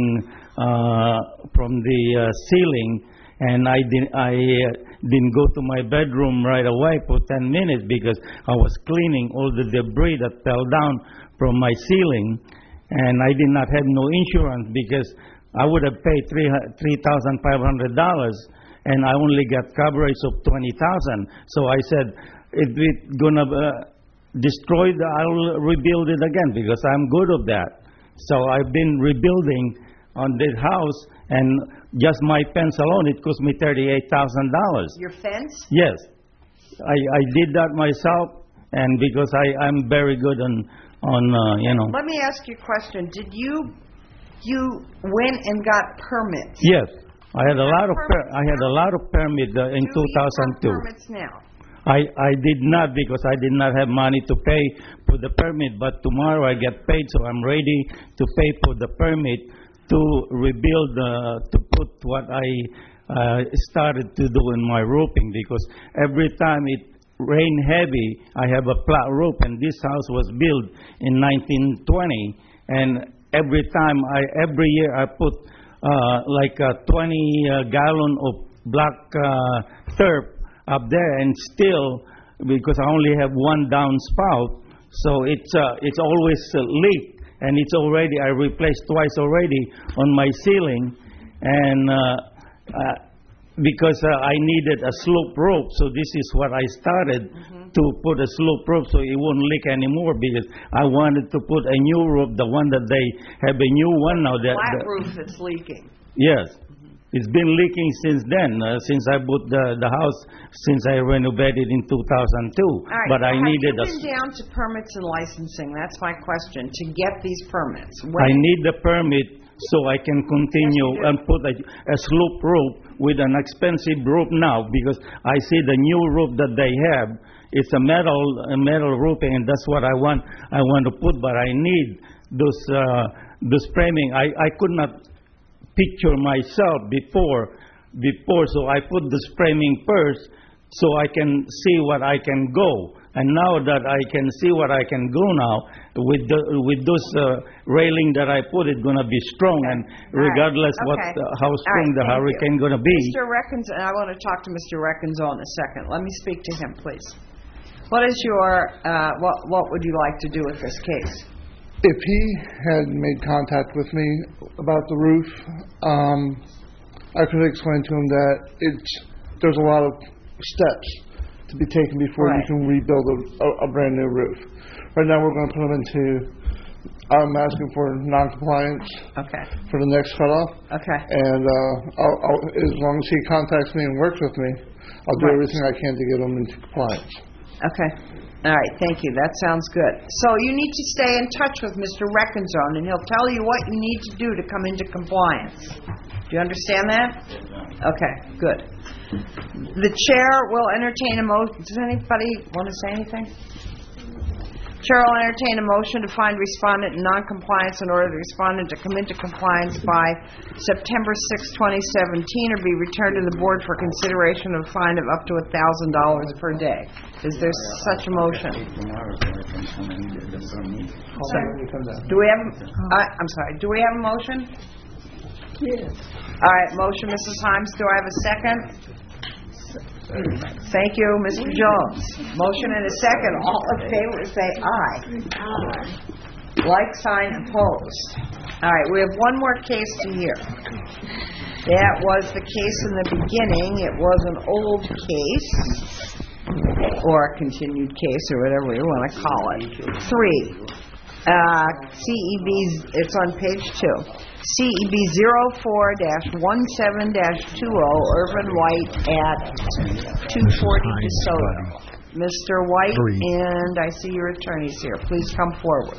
ceiling, and I didn't go to my bedroom right away for 10 minutes because I was cleaning all the debris that fell down from my ceiling, and I did not have no insurance because I would have paid $3,500, and I only got coverage of $20,000. So I said, if it's gonna destroy, I'll rebuild it again because I'm good of that. So I've been rebuilding on this house, and just my fence alone, it cost me $38,000. Your fence? Yes, I did that myself, and because I'm very good on Let me ask you a question. Did you went and got permits? Yes, I had a lot of permits in 2002. Do you have permits now? I did not, because I did not have money to pay for the permit, but tomorrow I get paid, so I'm ready to pay for the permit to rebuild, to put what I started to do in my roofing, because every time it rained heavy, I have a flat roof, and this house was built in 1920, and every year I put like a 20 gallon of black turf up there, and still, because I only have one downspout, so it's always leaked, and it's already, I replaced twice already on my ceiling, and because I needed a slope roof, so this is what I started to put a slope roof so it won't leak anymore, because I wanted to put a new roof, the one that they have a new one now. Flat roof that's leaking. Yes. It's been leaking since then, since I bought the house, since I renovated in 2002. Right, but I needed have you been down to permits and licensing? That's my question, to get these permits. I need the permit so I can continue and put a slope roof with an expensive roof now, because I see the new roof that they have. It's a metal roofing, and that's what I want to put. But I need those framing. I could not picture myself before, so I put the framing first so I can see what I can go. And now that I can see what I can go now, with those railing that I put, it's going to be strong, and regardless how strong the hurricane going to be. Mr. Reckons, and I want to talk to Mr. Reckonzo in a second. Let me speak to him, please. What is your what would you like to do with this case? If he had made contact with me about the roof, I could explain to him that there's a lot of steps to be taken before you can rebuild a brand new roof. Right now, we're going to put them into. I'm asking for non-compliance for the next cutoff. And I'll, as long as he contacts me and works with me, I'll do everything I can to get them into compliance. All right, thank you. That sounds good. So you need to stay in touch with Mr. Reckenzone, and he'll tell you what you need to do to come into compliance. Do you understand that? Okay, good. The chair will entertain a motion. Does anybody want to say anything? Chair will entertain a motion to find respondent in non-compliance in order the respondent to come into compliance by September 6, 2017, or be returned to the board for consideration of a fine of up to $1,000 per day. Is there such a motion? Do we have? I'm sorry. Do we have a motion? Yes. All right. Motion, Mrs. Himes. Do I have a second? Thank you, Mr. Jones. Motion and a second. All in favor say aye. Aye. Like sign opposed. All right, we have one more case to hear. That was the case in the beginning. It was an old case. or a continued case, or whatever you want to call it. 3, CEB, it's on page 2. CEB 04-17-20, Irvin White at 240 DeSoto. Mr. White, and I see your attorneys here. Please come forward.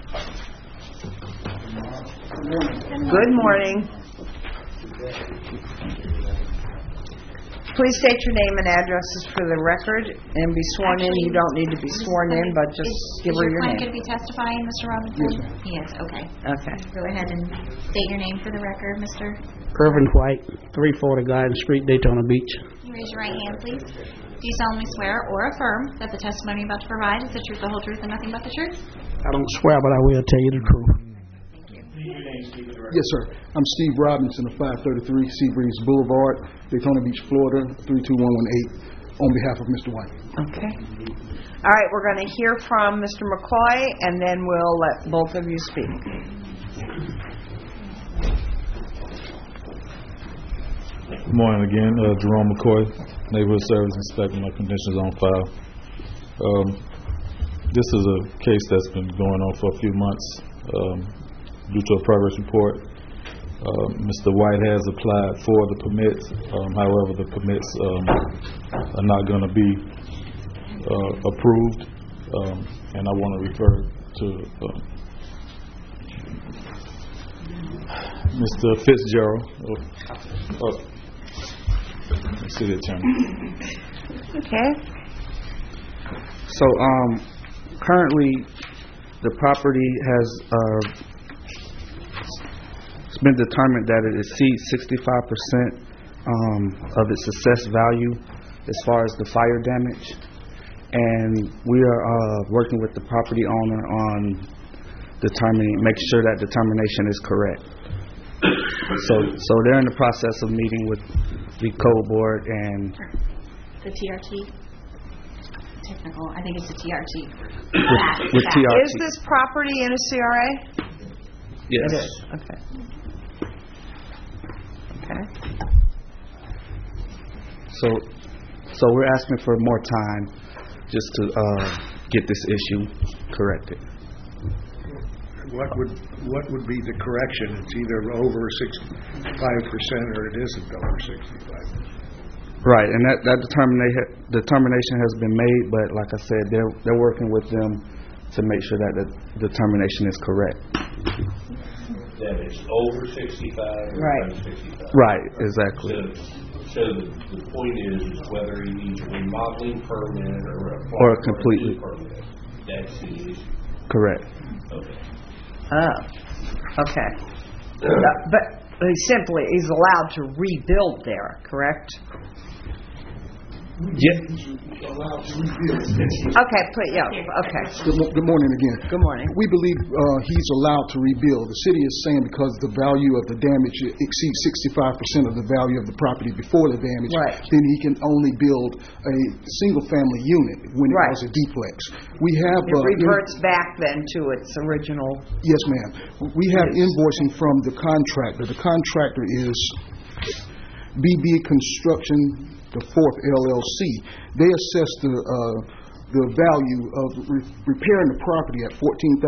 Good morning. Please state your name and addresses for the record and be sworn in. You don't need to be sworn in, but just give her your client name. going to be testifying, Mr. Robinson? Yes, he is. Okay. Okay. Go ahead and state your name for the record, Mr. Irvin White, 340 Garden Street, Daytona Beach. Can you raise your right hand, please? Do you solemnly swear or affirm that the testimony you're about to provide is the truth, the whole truth, and nothing but the truth? I don't swear, but I will tell you the truth. Yes, sir. I'm Steve Robinson of 533 Seabreeze Boulevard, Daytona Beach, Florida, 32118, on behalf of Mr. White. Okay. All right, we're going to hear from Mr. McCoy, and then we'll let both of you speak. Good morning again. Jerome McCoy, Neighborhood Service Inspector. My conditions on file. This is a case that's been going on for a few months. Due to a progress report, Mr. White has applied for the permits. However, the permits are not going to be approved, and I want to refer to Mr. Fitzgerald, City Attorney. Okay. So, currently, the property has it's been determined that it exceeds 65% of its assessed value as far as the fire damage, and we are working with the property owner on making sure that determination is correct. So they're in the process of meeting with the code board and the TRT. Technical, I think it's the TRT. With TRT. Is this property in a CRA? Yes. It is. Okay. Okay. So we're asking for more time just to get this issue corrected. What would be the correction? It's either over 65% or it isn't over 65%. Right, and that determination has been made, but like I said, they're working with them to make sure that the determination is correct. That it's over 65 or right. under 65. Right, exactly. So the point is whether he needs a remodeling permit or a completely permit. That's the issue. Correct. Okay. Okay. But he's allowed to rebuild there, correct? Yeah. Okay, okay. Good morning again. Good morning. We believe he's allowed to rebuild. The city is saying because the value of the damage exceeds 65% of the value of the property before the damage, right. Then he can only build a single-family unit when it was a duplex. We have it reverts back then to its original. Yes, ma'am. We have invoicing from the contractor. The contractor is BB Construction, the Fourth LLC. They assess the value of repairing the property at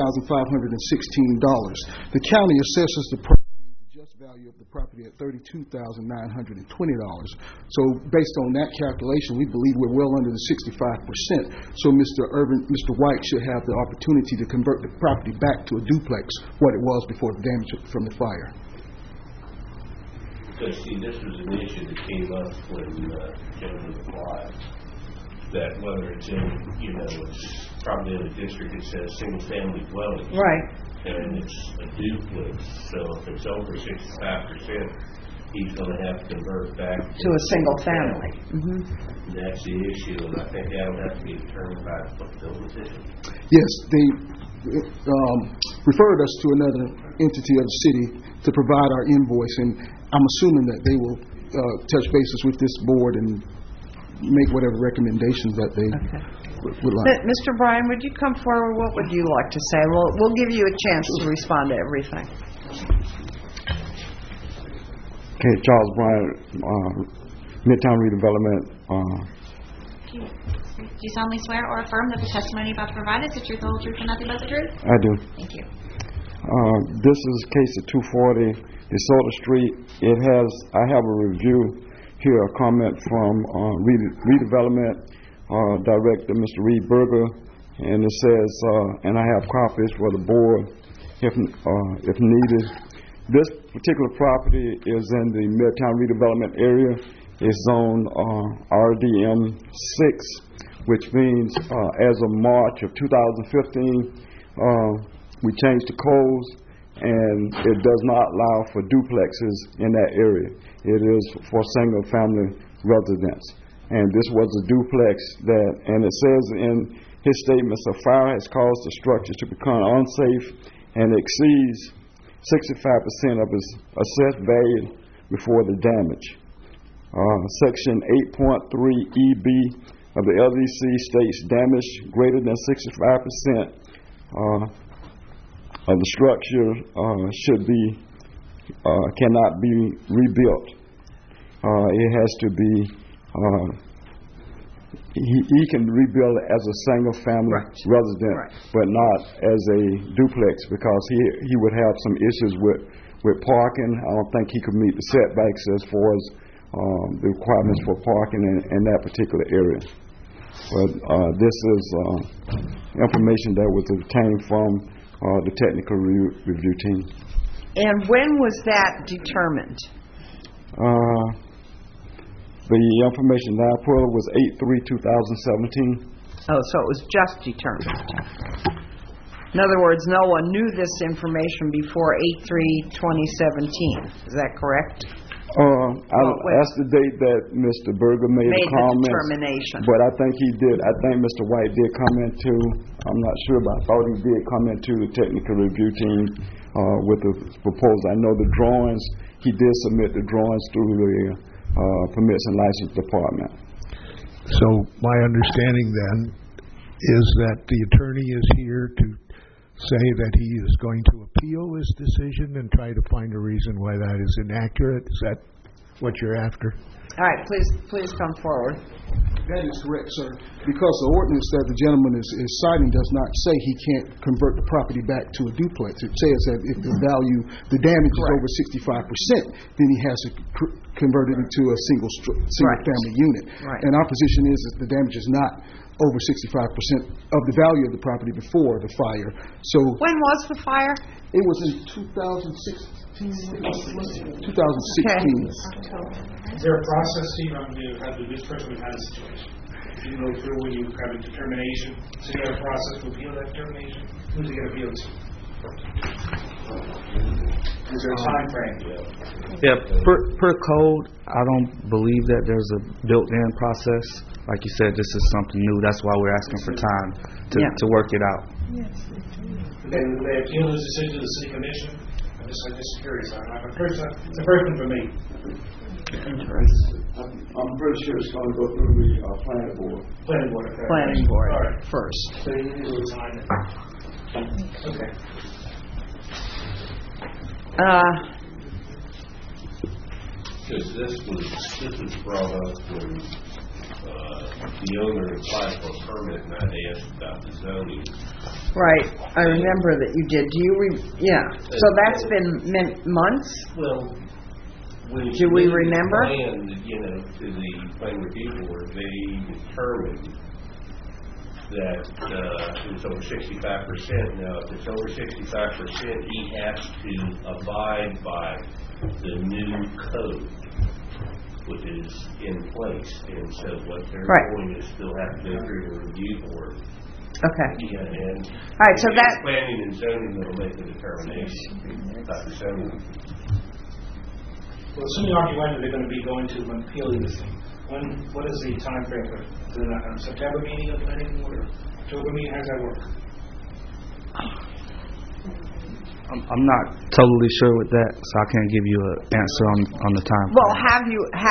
$14,516. The county assesses the just value of the property at $32,920. So based on that calculation, we believe we're well under the 65%. So Mr. White should have the opportunity to convert the property back to a duplex, what it was before the damage from the fire. Because, see, this was an issue that came up when gentlemen applied, that whether it's in, it's probably in a district that says single-family dwelling. Right. And it's a duplex, so if it's over 65%, he's going to have to convert back to a single family. Mm-hmm. That's the issue, and I think that would have to be determined by what the building is. Yes, they referred us to another entity of the city to provide our invoice, and I'm assuming that they will touch bases with this board and make whatever recommendations that they would like. Mr. Bryan, would you come forward? What would you like to say? We'll give you a chance to respond to everything. Okay, Charles Bryan, Midtown Redevelopment. Do you solemnly swear or affirm that the testimony you're about to provide is the truth, the whole truth, and nothing but the truth? I do. Thank you. This is case of 240 DeSoto Street. I have a review here, a comment from redevelopment director, Mr. Reed Berger, and it says, and I have copies for the board if needed. This particular property is in the Midtown redevelopment area. It's zoned RDM 6, which means as of March of 2015, we changed the codes, and it does not allow for duplexes in that area. It is for single-family residence. And this was a duplex and it says in his statements, a fire has caused the structure to become unsafe and exceeds 65% of its assessed value before the damage. Section 8.3 EB of the LDC states damage greater than 65% of the structure cannot be rebuilt. It has to be, he can rebuild it as a single family resident, but not as a duplex, because he would have some issues with parking. I don't think he could meet the setbacks as far as the requirements for parking in that particular area. But this is information that was obtained from the technical review team. And when was that determined? The information that I pulled was 8/3/2017. Oh, so it was just determined. In other words, no one knew this information before 8/3/2017. Is that correct? That's the date that Mr. Berger made a comment. The determination. But I think he did. I think Mr. White did comment to. I'm not sure, but I thought he did comment to the technical review team with the proposal. I know the drawings. He did submit the drawings through the Permits and License Department. So my understanding then is that the attorney is here to say that he is going to appeal this decision and try to find a reason why that is inaccurate. Is that what you're after? All right, please come forward. That is correct, sir. Because the ordinance that the gentleman is citing does not say he can't convert the property back to a duplex. It says that if the damage is over 65%, then he has to convert it into a single family unit. Right. And our position is that the damage is not over 65% of the value of the property before the fire. So when was the fire? It was in 2016. Okay. Is there a process, Steve, this person had a situation? You go through when you have a determination, so you have a process to appeal that determination? Who's it going to appeal to? Is there a time frame? Yeah, per code, I don't believe that there's a built-in process. Like you said, this is something new. That's why we're asking for time to work it out. And they appeal this decision to the city commission? I'm just curious. It's a first one for me. I'm pretty sure it's going to go through the planning board. Planning board. Okay. Planning board All right. first. So you need to sign it. Okay. Because this was brought up when the owner applied for a permit and I asked about the zoning. Right, I remember that you did. Do you so that's been months? Well, when do we remember? To the planning review board, they determined that it was over 65%. Now, if it's over 65%, he has to abide by the new code, which is in place. And so what they're doing is still have to go through the review board. Okay. Yeah, and all right, so that planning and zoning will make the determination about the zoning. Well, assuming argument they're going to be going to appealing this thing. What is the time frame for the September meeting of the planning board or October meeting? How does that work? I'm not totally sure with that, so I can't give you an answer on the time. Well, have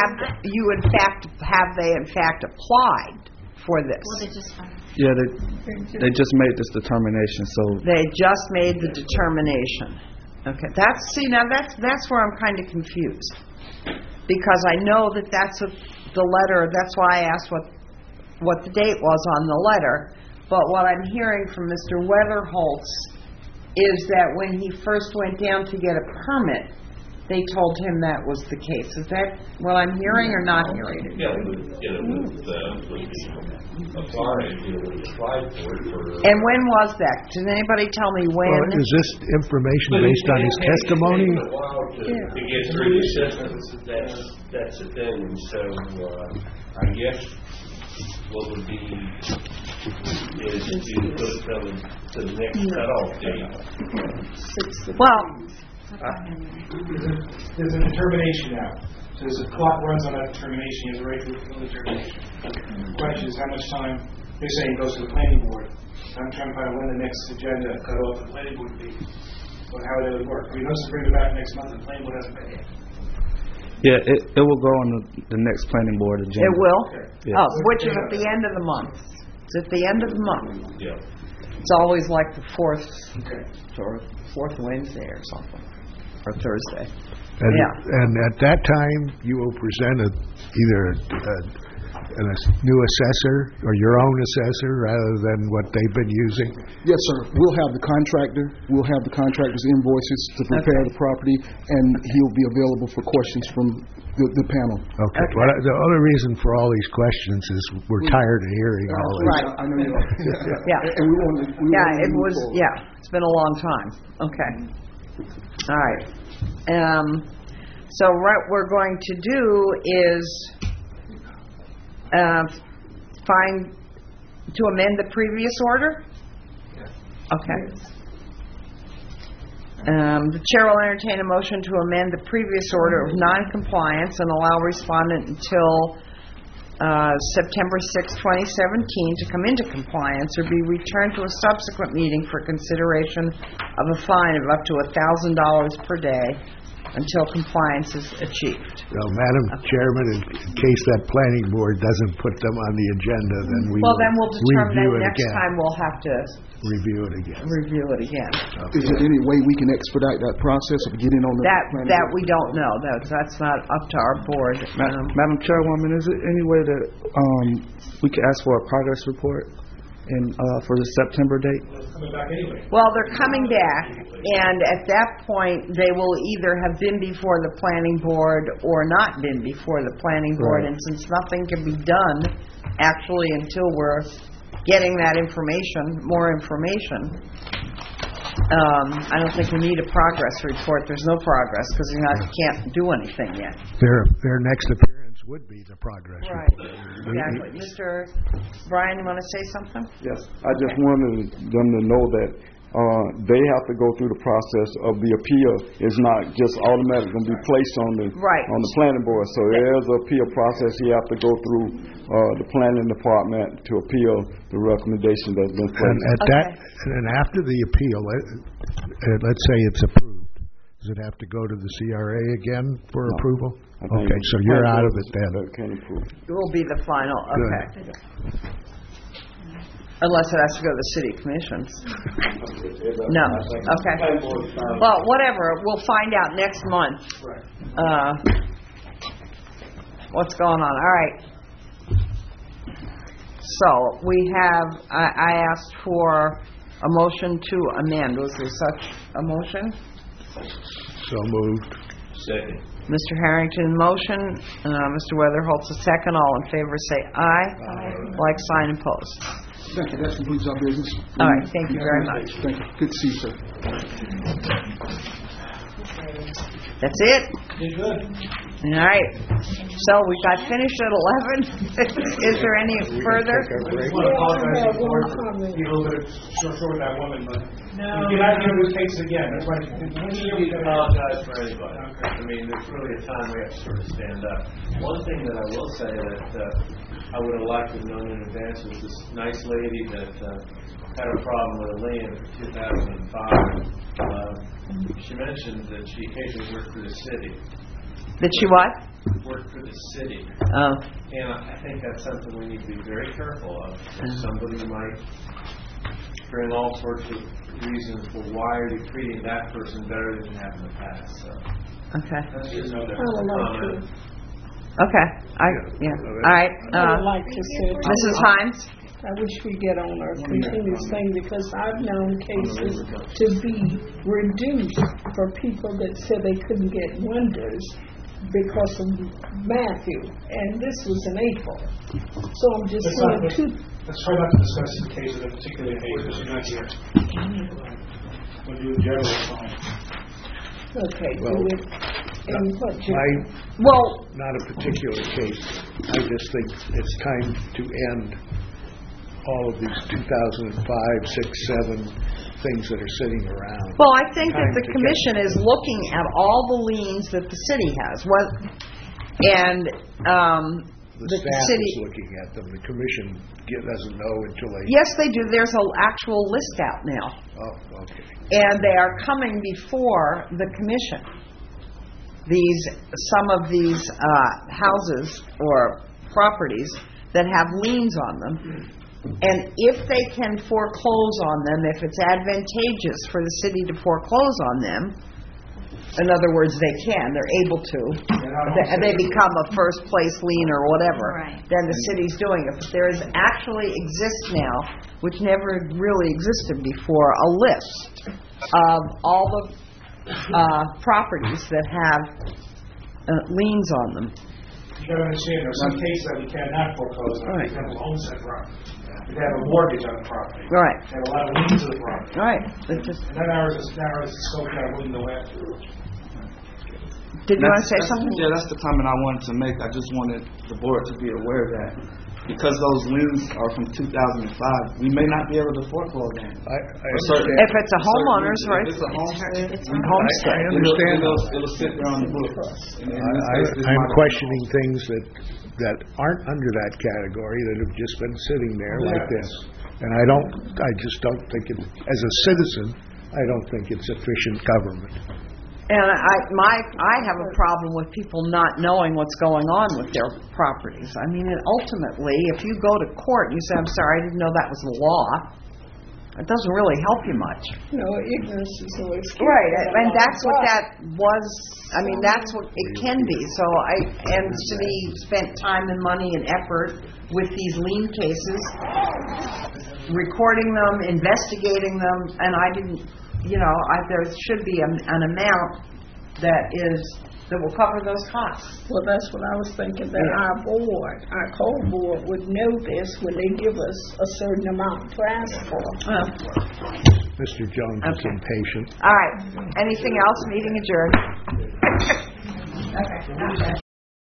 they in fact applied for this? Well, they just yeah, they just made this determination, so they just made the determination. Okay, that's where I'm kind of confused, because I know that's the letter. That's why I asked what what the date was on the letter, but what I'm hearing from Mr. Weatherholtz is that when he first went down to get a permit, they told him that was the case. Is that what I'm hearing or not hearing? Yeah, with the authority, when he applied for it. And when was that? Does anybody tell me when? Well, is this information based on his testimony? It takes a while to get through the system. That's the thing. And so I guess what would be is to put it to the next cutoff date. Well, there's a determination now. So as the clock runs on that determination, he has a right to appeal the determination. The question is how much time they're saying goes to the planning board. I'm trying to find out when the next agenda cutoff the planning board would be, or how that would work. We know to bring it back next month, and the planning board hasn't been here. Yeah, it will go on the next planning board agenda. It will? Yeah. Oh, which is at the end of the month. It's at the end of the month. Yeah. It's always like the fourth Wednesday or something, or Thursday. And at that time, you will present either a new assessor or your own assessor rather than what they've been using? Yes, sir. We'll have the contractor. We'll have the contractor's invoices to prepare the property, and he'll be available for questions from the panel. Okay. Well, the other reason for all these questions is we're tired of hearing all this. Right. I know you are. Yeah. And we want to. It was. Yeah, it's been a long time. Okay. All right. So what we're going to do is find to amend the previous order. Okay. The chair will entertain a motion to amend the previous order of non-compliance and allow respondent until September 6, 2017 to come into compliance or be returned to a subsequent meeting for consideration of a fine of up to $1,000 per day until compliance is achieved. Well, Madam Chairman, in case that planning board doesn't put them on the agenda, then we'll determine review that it next again. time we'll have to review it again. Is there any way we can expedite that process of getting on the planning that board? we don't know. That's not up to our board. Madam Chairwoman, is there any way that we could ask for a progress report for the September date? Coming back anyway. Well, they're coming back, and at that point, they will either have been before the planning board or not been before the planning board. Right. And since nothing can be done, actually, until we're getting that information, more information, I don't think we need a progress report. There's no progress because you can't do anything yet. Their next appearance would be the progress Right. report. Exactly. Mr. Brian, you want to say something? Yes, I just wanted them to know that they have to go through the process of the appeal. It's not just automatically going to be placed on the planning board. So there's an appeal process. You have to go through the planning department to appeal the recommendation that's been placed. And after the appeal, let's say it's approved. Does it have to go to the CRA again for approval? Okay, so you're out of it then. It will be the final. Okay. Unless it has to go to the city commissions. No. Okay. Well, whatever. We'll find out next month what's going on. All right. So we have, I asked for a motion to amend. Was there such a motion? So moved. Second. Mr. Harrington, motion. Mr. Weatherholtz, a second. All in favor say aye. Like, sign, and pose. Thank you. That concludes our business. All right. Thank you very much. Thank you. Good to see you, sir. That's it? You're good. All right. So we got finished at 11. Is there any further? I just want to apologize to the board for being a little bit short with that woman, but you're not hearing those cases again. That's why We apologize for anybody. I mean, there's really a time we have to sort of stand up. One thing that I will say that I would have liked to have known in advance was this nice lady that had a problem with a lien in 2005. She mentioned that she occasionally worked for the city. Did she what? Worked for the city. Oh. And I think that's something we need to be very careful of. Somebody might bring all sorts of reasons for why are you treating that person better than you have in the past. So. Okay. That's just another comment. Okay, all right. I would like to say, Mrs. Hines? I wish we get on our continuous thing because I've known cases to be reduced for people that said they couldn't get windows because of Matthew, and this was in April. So I'm just saying Let's try not to discuss the case of a particular case because you're not here. We'll do general fine. Okay, Well, do it in what not a particular case. I just think it's time to end all of these 2005, 6, 7 things that are sitting around. Well, I think that the commission is looking at all the liens that the city has. The staff is looking at them. The commission doesn't know until they... Yes, they do. There's an actual list out now. Oh, okay. And they are coming before the commission. Some of these houses or properties that have liens on them. And if they can foreclose on them, if it's advantageous for the city to foreclose on them, in other words, they're able to, they become a first place lien or whatever, then the city's doing it. But there actually exists now, which never really existed before, a list of all the properties that have liens on them. You got to understand, there are some cases that we cannot foreclose on. We have a homestead property. We have a mortgage on the property. Right. We have a lot of liens on the property. Right. And that ours is the scope that I wouldn't know after. Did you want to say something? Yeah, that's the comment I wanted to make. I just wanted the board to be aware of that. Because those liens are from 2005, we may not be able to foreclose on them. If it's a homeowner's, right? If it's a homestead. I understand. It'll sit there on the books. I'm questioning things that aren't under that category that have just been sitting there like this. And I just don't think it, as a citizen, I don't think it's efficient government. And I have a problem with people not knowing what's going on with their properties. I mean, and ultimately, if you go to court and you say, I'm sorry, I didn't know that was the law, it doesn't really help you much. No, ignorance is always right, and that's what that was. I mean, that's what it can be. So and the city spent time and money and effort with these lien cases, recording them, investigating them, and I didn't. There should be an amount that will cover those costs. Well, that's what I was thinking, that our coal board would know this when they give us a certain amount to ask for. Mr. Jones is impatient. All right. Anything else? Meeting adjourned. Okay.